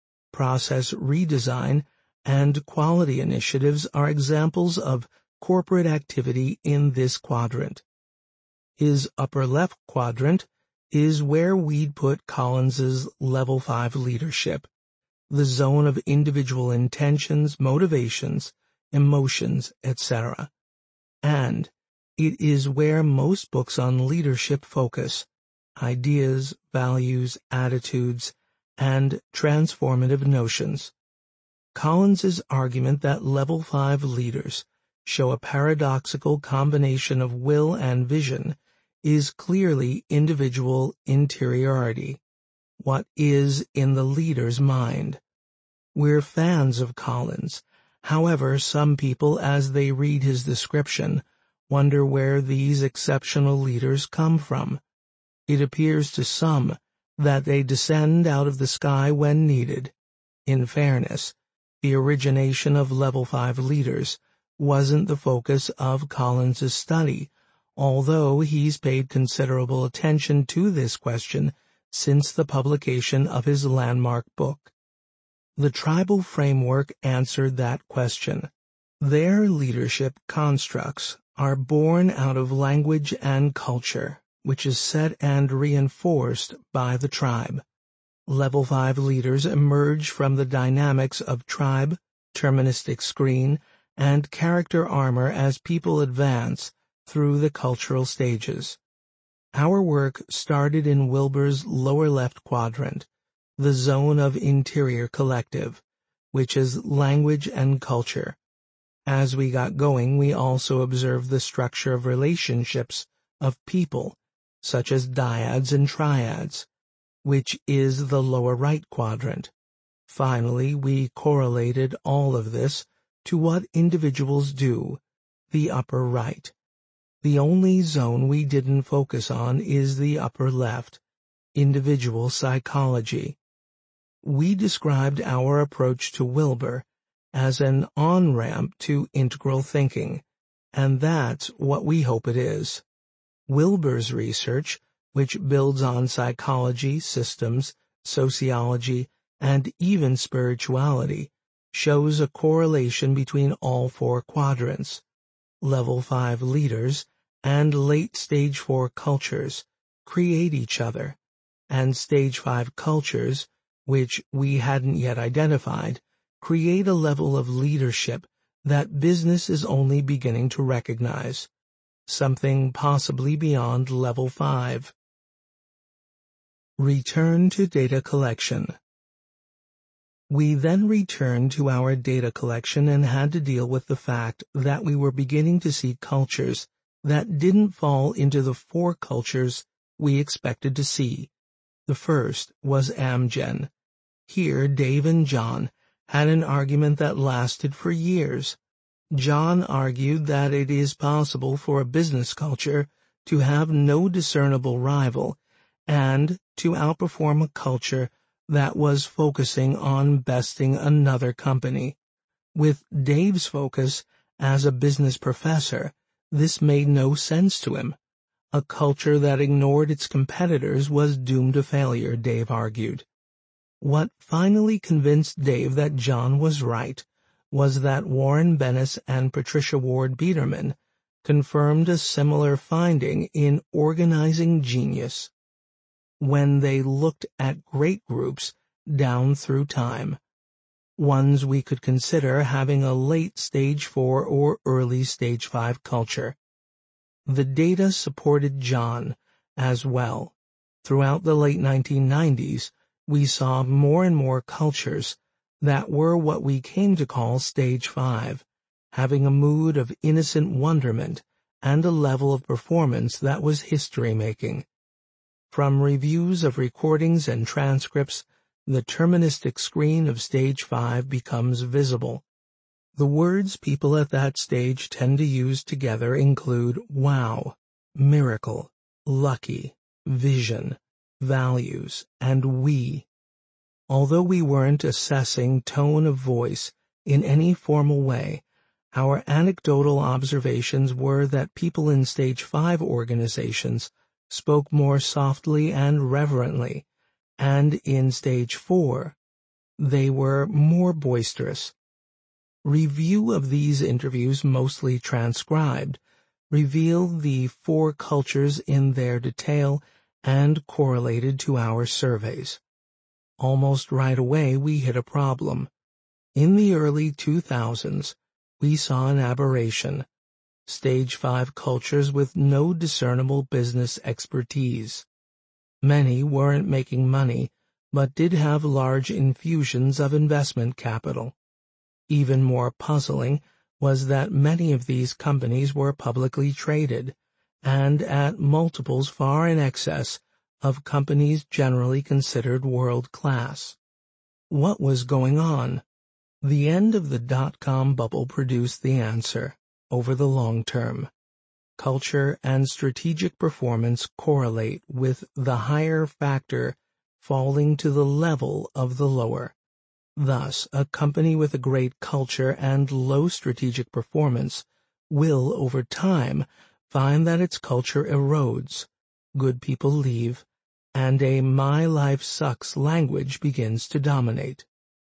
Process redesign and quality initiatives are examples of corporate activity in this quadrant. His upper left quadrant is where we'd put Collins's Level 5 leadership, the zone of individual intentions, motivations, emotions, etc. And it is where most books on leadership focus: ideas, values, attitudes, and transformative notions. Collins's argument that Level 5 leaders show a paradoxical combination of will and vision is clearly individual interiority, what is in the leader's mind. We're fans of Collins. However, some people, as they read his description, wonder where these exceptional leaders come from. It appears to some that they descend out of the sky when needed. In fairness, the origination of Level 5 leaders wasn't the focus of Collins's study, although he's paid considerable attention to this question since the publication of his landmark book. The tribal framework answered that question. Their leadership constructs are born out of language and culture, which is set and reinforced by the tribe. Level 5 leaders emerge from the dynamics of tribe, deterministic screen, and character armor as people advance through the cultural stages. Our work started in Wilber's lower left quadrant, the zone of interior collective, which is language and culture. As we got going, we also observed the structure of relationships of people, such as dyads and triads, which is the lower right quadrant. Finally, we correlated all of this to what individuals do, the upper right. The only zone we didn't focus on is the upper left, individual psychology. We described our approach to Wilber as an on-ramp to integral thinking, and that's what we hope it is. Wilber's research, which builds on psychology, systems, sociology, and even spirituality, shows a correlation between all four quadrants. Level 5 leaders and late Stage 4 cultures create each other, and Stage 5 cultures, which we hadn't yet identified, create a level of leadership that business is only beginning to recognize, something possibly beyond Level 5. Return to data collection. We then returned to our data collection and had to deal with the fact that we were beginning to see cultures that didn't fall into the four cultures we expected to see. The first was Amgen. Here, Dave and John had an argument that lasted for years. John argued that it is possible for a business culture to have no discernible rival and to outperform a culture that was focusing on besting another company. With Dave's focus as a business professor, this made no sense to him. A culture that ignored its competitors was doomed to failure, Dave argued. What finally convinced Dave that John was right was that Warren Bennis and Patricia Ward Biederman confirmed a similar finding in Organizing Genius when they looked at great groups down through time, ones we could consider having a late Stage 4 or early Stage 5 culture. The data supported John as well. Throughout the late 1990s, we saw more and more cultures that were what we came to call Stage 5, having a mood of innocent wonderment and a level of performance that was history-making. From reviews of recordings and transcripts, the deterministic screen of Stage 5 becomes visible. The words people at that stage tend to use together include wow, miracle, lucky, vision, values, and we. Although we weren't assessing tone of voice in any formal way, our anecdotal observations were that people in Stage 5 organizations spoke more softly and reverently, and in Stage 4, they were more boisterous. Review of these interviews, mostly transcribed, revealed the four cultures in their detail and correlated to our surveys. Almost right away we hit a problem. In the early 2000s, we saw an aberration. Stage 5 cultures with no discernible business expertise. Many weren't making money, but did have large infusions of investment capital. Even more puzzling was that many of these companies were publicly traded, and at multiples far in excess of companies generally considered world-class. What was going on? The end of the dot-com bubble produced the answer. Over the long term, culture and strategic performance correlate, with the higher factor falling to the level of the lower. Thus, a company with a great culture and low strategic performance will, over time, find that its culture erodes, good people leave, and a "my life sucks" language begins to dominate.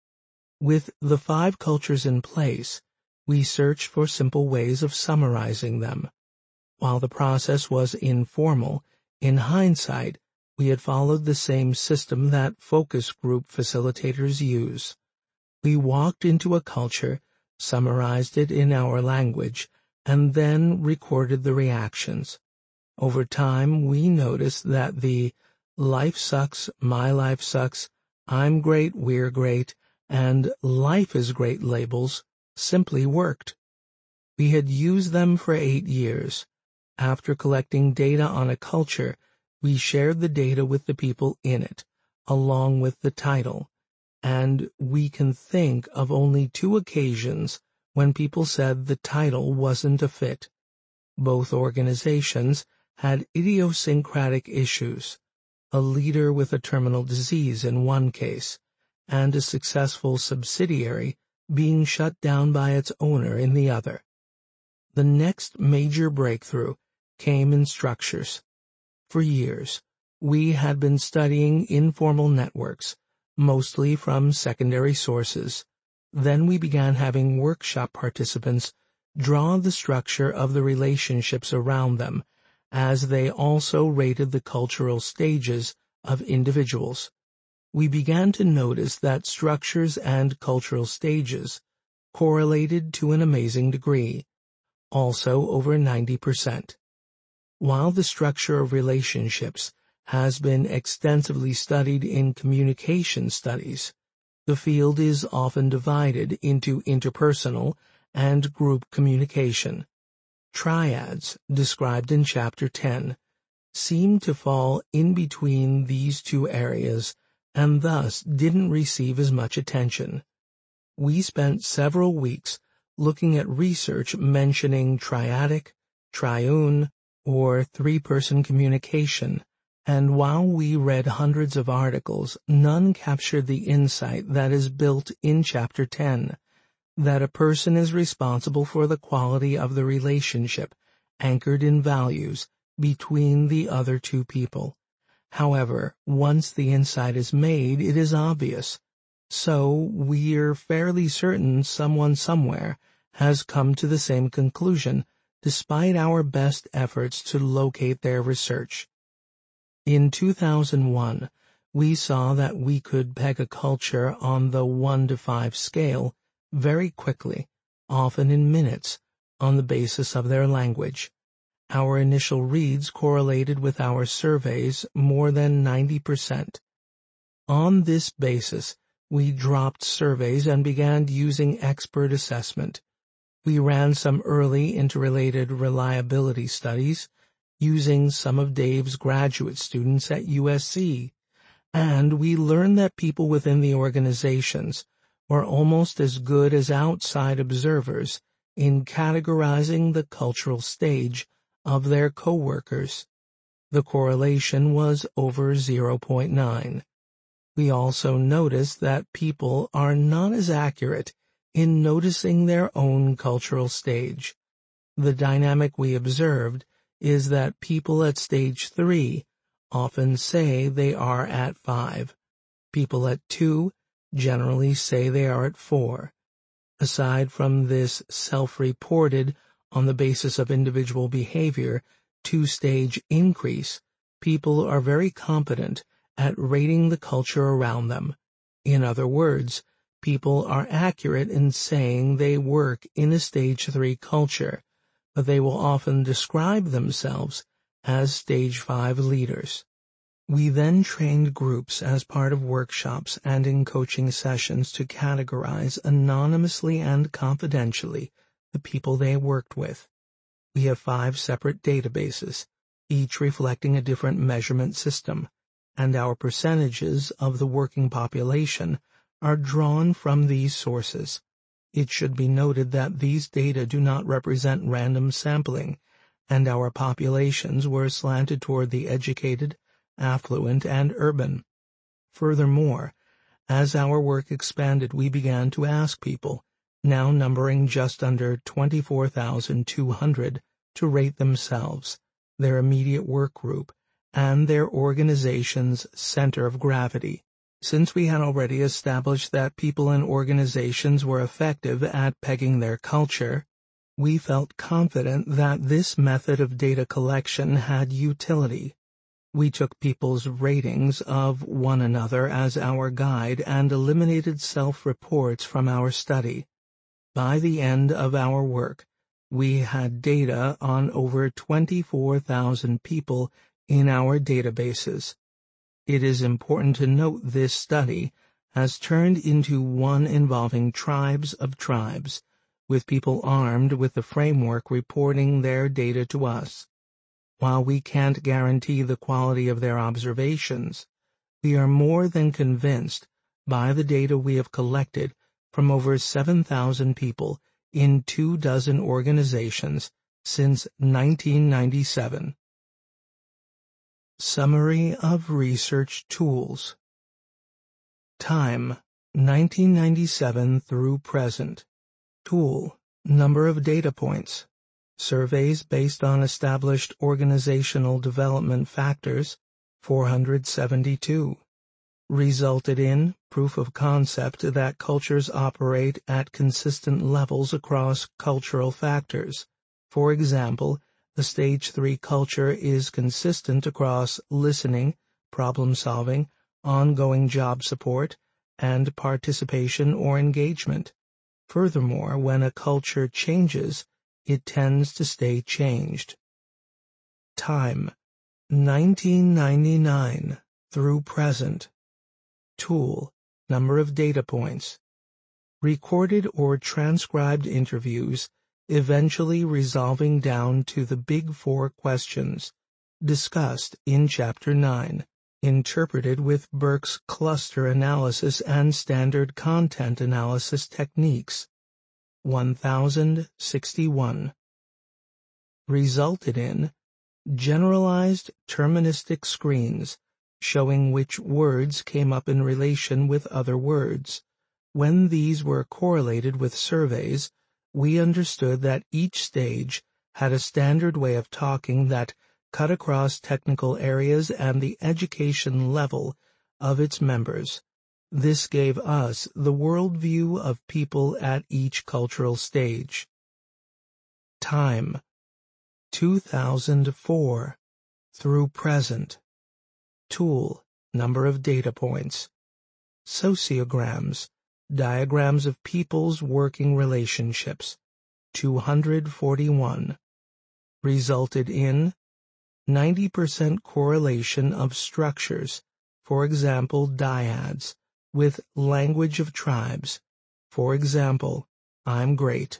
With the 5 cultures in place, we searched for simple ways of summarizing them. While the process was informal, in hindsight, we had followed the same system that focus group facilitators use. We walked into a culture, summarized it in our language, and then recorded the reactions. Over time, we noticed that the "life sucks," "my life sucks," "I'm great," "we're great," and "life is great" labels simply worked. We had used them for 8 years. After collecting data on a culture, we shared the data with the people in it, along with the title, and we can think of only 2 occasions when people said the title wasn't a fit. Both organizations had idiosyncratic issues, a leader with a terminal disease in one case, and a successful subsidiary being shut down by its owner in the other. The next major breakthrough came in structures. For years, we had been studying informal networks, mostly from secondary sources. Then we began having workshop participants draw the structure of the relationships around them, as they also rated the cultural stages of individuals. We began to notice that structures and cultural stages correlated to an amazing degree, also over 90%. While the structure of relationships has been extensively studied in communication studies, the field is often divided into interpersonal and group communication. Triads, described in Chapter 10, seem to fall in between these two areas and thus didn't receive as much attention. We spent several weeks looking at research mentioning triadic, triune, or three-person communication, and while we read hundreds of articles, none captured the insight that is built in Chapter 10, that a person is responsible for the quality of the relationship anchored in values between the other two people. However, once the insight is made, it is obvious. So, we're fairly certain someone somewhere has come to the same conclusion, despite our best efforts to locate their research. In 2001, we saw that we could peg a culture on the 1 to 5 scale very quickly, often in minutes, on the basis of their language. Our initial reads correlated with our surveys more than 90%. On this basis, we dropped surveys and began using expert assessment. We ran some early interrelated reliability studies using some of Dave's graduate students at USC, and we learned that people within the organizations were almost as good as outside observers in categorizing the cultural stage of their coworkers. The correlation was over 0.9. We also noticed that people are not as accurate in noticing their own cultural stage. The dynamic we observed is that people at stage 3 often say they are at 5. People at 2 generally say they are at 4. Aside from this self-reported, on the basis of individual behavior, 2-stage increase, people are very competent at rating the culture around them. In other words, people are accurate in saying they work in a stage 3 culture, but they will often describe themselves as stage 5 leaders. We then trained groups as part of workshops and in coaching sessions to categorize anonymously and confidentially the people they worked with. We have 5 separate databases, each reflecting a different measurement system, and our percentages of the working population are drawn from these sources. It should be noted that these data do not represent random sampling, and our populations were slanted toward the educated, affluent, and urban. Furthermore, as our work expanded, we began to ask people, now numbering just under 24,200, to rate themselves, their immediate work group, and their organization's center of gravity. Since we had already established that people and organizations were effective at pegging their culture, we felt confident that this method of data collection had utility. We took people's ratings of one another as our guide and eliminated self-reports from our study. By the end of our work, we had data on over 24,000 people in our databases. It is important to note this study has turned into one involving tribes of tribes, with people armed with the framework reporting their data to us. While we can't guarantee the quality of their observations, we are more than convinced by the data we have collected from over 7,000 people in 24 organizations since 1997. Summary of research tools. Time. 1997 through present. Tool: number of data points. Surveys based on established organizational development factors, 472. Resulted in proof of concept that cultures operate at consistent levels across cultural factors. For example, the Stage 3 culture is consistent across listening, problem-solving, ongoing job support, and participation or engagement. Furthermore, when a culture changes, it tends to stay changed. Time: 1999 through present. Tool: number of data points. Recorded or transcribed interviews, eventually resolving down to the big four questions discussed in Chapter 9, interpreted with Burke's cluster analysis and standard content analysis techniques. 1061. Resulted in generalized terministic screens, showing which words came up in relation with other words. When these were correlated with surveys, we understood that each stage had a standard way of talking that cut across technical areas and the education level of its members. This gave us the worldview of people at each cultural stage. Time: 2004 through present. Tool: number of data points. Sociograms, diagrams of people's working relationships, 241. Resulted in 90% correlation of structures, for example dyads, with language of tribes, for example, I'm great.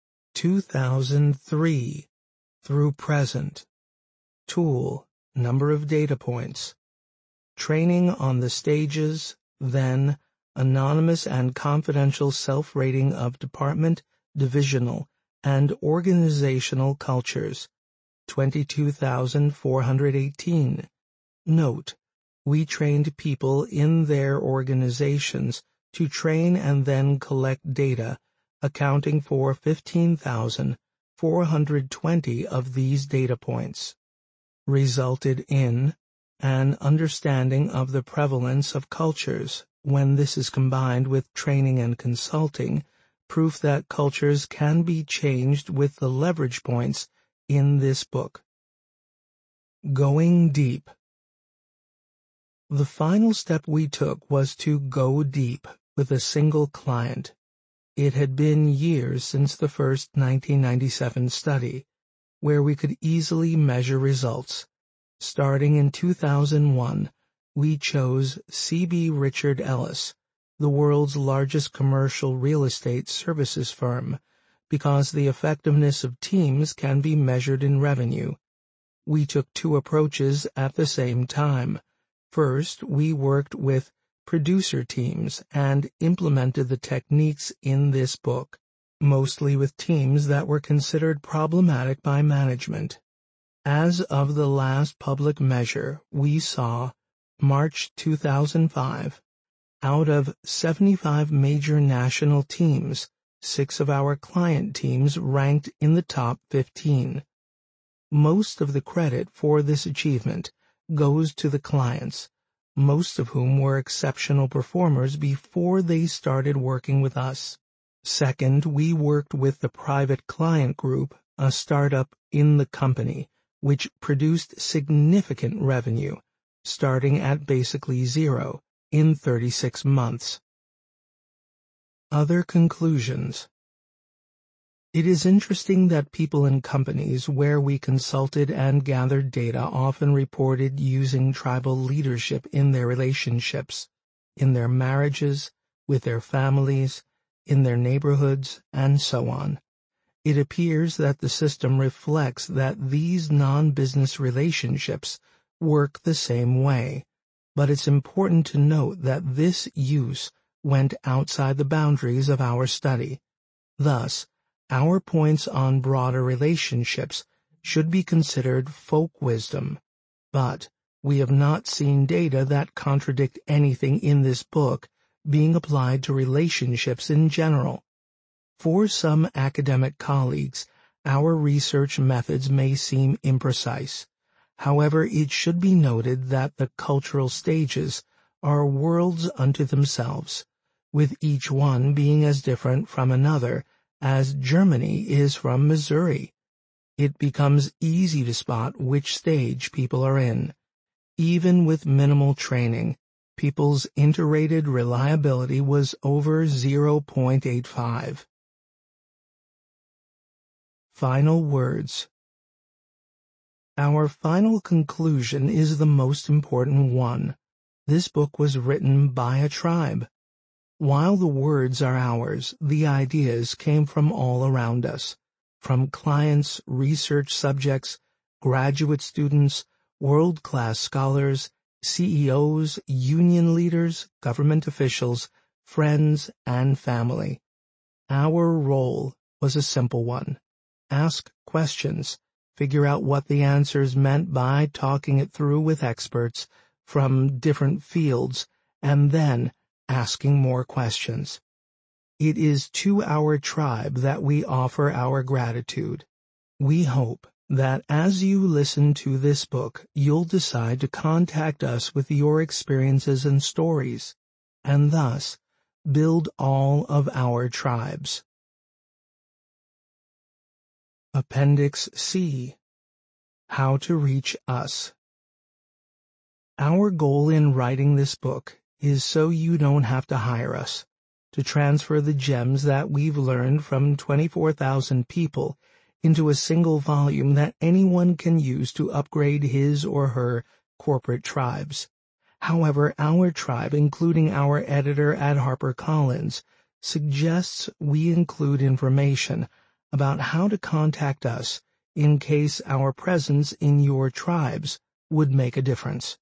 2003 through present. Tool: number of data points. Training on the stages, then anonymous and confidential self-rating of department, divisional, and organizational cultures, 22,418. Note: we trained people in their organizations to train and then collect data, accounting for 15,420 of these data points. Resulted in an understanding of the prevalence of cultures, when this is combined with training and consulting, proof that cultures can be changed with the leverage points in this book. Going deep. The final step we took was to go deep with a single client. It had been years since the first 1997 study, where we could easily measure results. Starting in 2001, we chose C.B. Richard Ellis, the world's largest commercial real estate services firm, because the effectiveness of teams can be measured in revenue. We took two approaches at the same time. First, we worked with producer teams and implemented the techniques in this book, mostly with teams that were considered problematic by management. As of the last public measure we saw, March 2005, out of 75 major national teams, 6 of our client teams ranked in the top 15. Most of the credit for this achievement goes to the clients, most of whom were exceptional performers before they started working with us. Second, we worked with the Private Client Group, a startup in the company, which produced significant revenue, starting at basically zero, in 36 months. Other conclusions. It is interesting that people in companies where we consulted and gathered data often reported using tribal leadership in their relationships, in their marriages, with their families, in their neighborhoods, and so on. It appears that the system reflects that these non-business relationships work the same way, but it's important to note that this use went outside the boundaries of our study. Thus, our points on broader relationships should be considered folk wisdom, but we have not seen data that contradict anything in this book being applied to relationships in general. For some academic colleagues, our research methods may seem imprecise. However, it should be noted that the cultural stages are worlds unto themselves, with each one being as different from another as Germany is from Missouri. It becomes easy to spot which stage people are in. Even with minimal training, people's inter-rated reliability was over 0.85. Final words. Our final conclusion is the most important one. This book was written by a tribe. While the words are ours, the ideas came from all around us, from clients, research subjects, graduate students, world-class scholars, CEOs, union leaders, government officials, friends, and family. Our role was a simple one. Ask questions, figure out what the answers meant by talking it through with experts from different fields, and then asking more questions. It is to our tribe that we offer our gratitude. We hope that as you listen to this book, you'll decide to contact us with your experiences and stories, and thus build all of our tribes. Appendix C. How to reach us. Our goal in writing this book is so you don't have to hire us, to transfer the gems that we've learned from 24,000 people into a single volume that anyone can use to upgrade his or her corporate tribes. However, our tribe, including our editor at HarperCollins, suggests we include information about how to contact us in case our presence in your tribes would make a difference.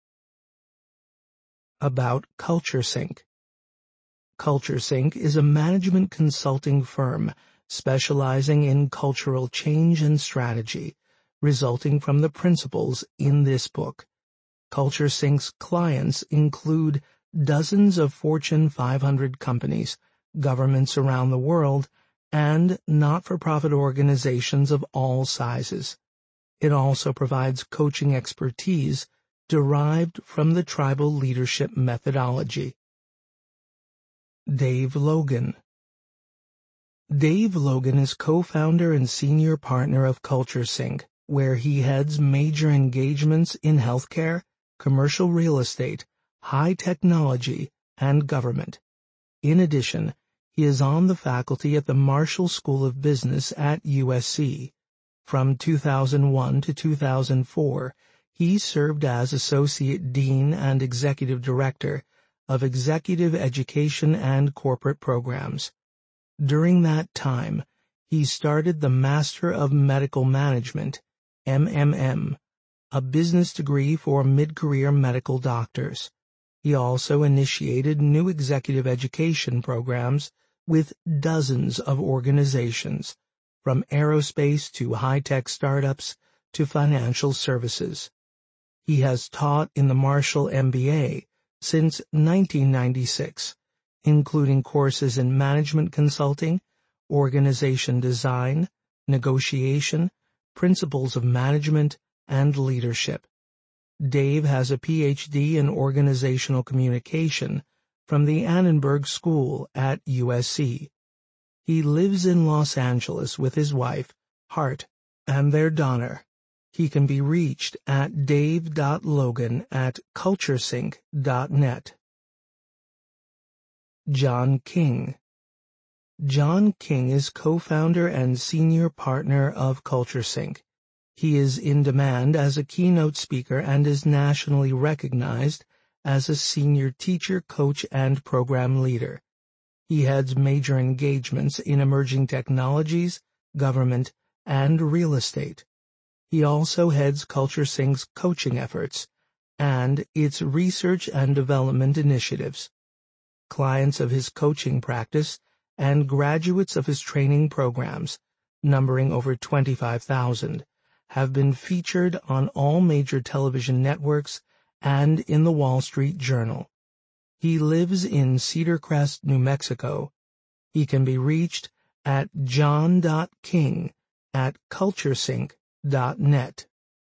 About CultureSync. CultureSync is a management consulting firm specializing in cultural change and strategy, resulting from the principles in this book. CultureSync's clients include dozens of Fortune 500 companies, governments around the world, and not-for-profit organizations of all sizes. It also provides coaching expertise derived from the tribal leadership methodology. Dave Logan. Dave Logan is co-founder and senior partner of CultureSync, where he heads major engagements in healthcare, commercial real estate, high technology, and government. In addition, he is on the faculty at the Marshall School of Business at USC. From 2001 to 2004, he served as Associate Dean and Executive Director of Executive Education and Corporate Programs. During that time, he started the Master of Medical Management, MMM, a business degree for mid-career medical doctors. He also initiated new executive education programs with dozens of organizations, from aerospace to high-tech startups to financial services. He has taught in the Marshall MBA since 1996, including courses in management consulting, organization design, negotiation, principles of management, and leadership. Dave has a PhD in organizational communication from the Annenberg School at USC. He lives in Los Angeles with his wife, Hart, and their daughter. He can be reached at dave.logan@culturesync.net. John King. John King is co-founder and senior partner of CultureSync. He is in demand as a keynote speaker and is nationally recognized as a senior teacher, coach, and program leader. He heads major engagements in emerging technologies, government, and real estate. He also heads CultureSync's coaching efforts and its research and development initiatives. Clients of his coaching practice and graduates of his training programs, numbering over 25,000, have been featured on all major television networks and in the Wall Street Journal. He lives in Cedar Crest, New Mexico. He can be reached at john.king@culturesync.net.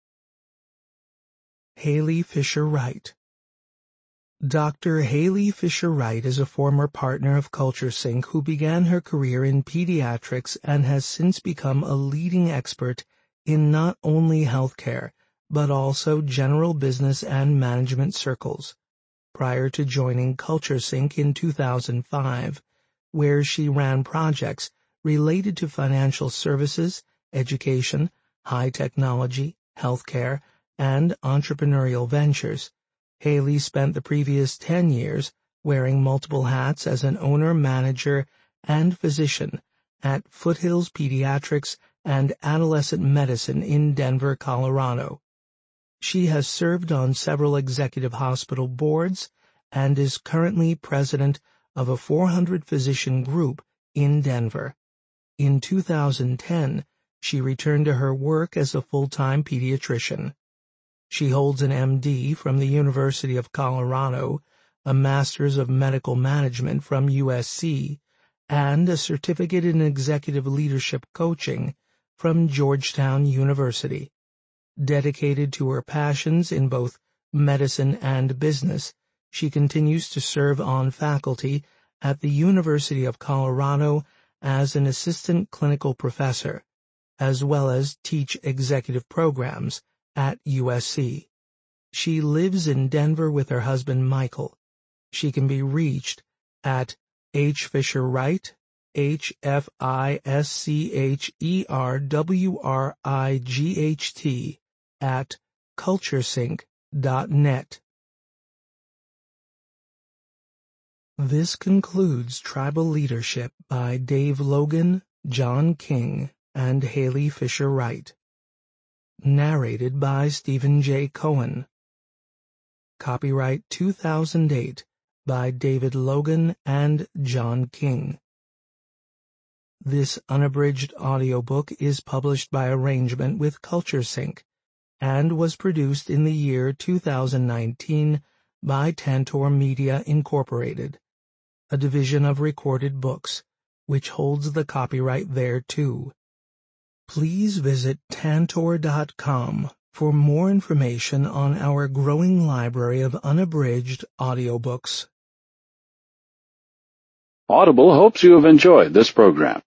Haley Fisher Wright. Dr. Haley Fisher Wright is a former partner of CultureSync who began her career in pediatrics and has since become a leading expert in not only healthcare, but also general business and management circles. Prior to joining CultureSync in 2005, where she ran projects related to financial services, education, high technology, healthcare, and entrepreneurial ventures, Haley spent the previous 10 years wearing multiple hats as an owner, manager, and physician at Foothills Pediatrics and Adolescent Medicine in Denver, Colorado. She has served on several executive hospital boards and is currently president of a 400-physician group in Denver. In 2010, she returned to her work as a full-time pediatrician. She holds an MD from the University of Colorado, a Master's of Medical Management from USC, and a Certificate in Executive Leadership Coaching from Georgetown University. Dedicated to her passions in both medicine and business, she continues to serve on faculty at the University of Colorado as an assistant clinical professor, as well as teach executive programs at USC. She lives in Denver with her husband Michael. She can be reached at hfisherwright, HFISCHERWRIGHT at culturesync.net. This concludes Tribal Leadership by Dave Logan, John King, and Haley Fisher Wright. Narrated by Stephen J. Cohen. Copyright 2008 by David Logan and John King. This unabridged audiobook is published by arrangement with CultureSync and was produced in the year 2019 by Tantor Media Incorporated, a division of Recorded Books, which holds the copyright thereto. Please visit Tantor.com for more information on our growing library of unabridged audiobooks. Audible hopes you have enjoyed this program.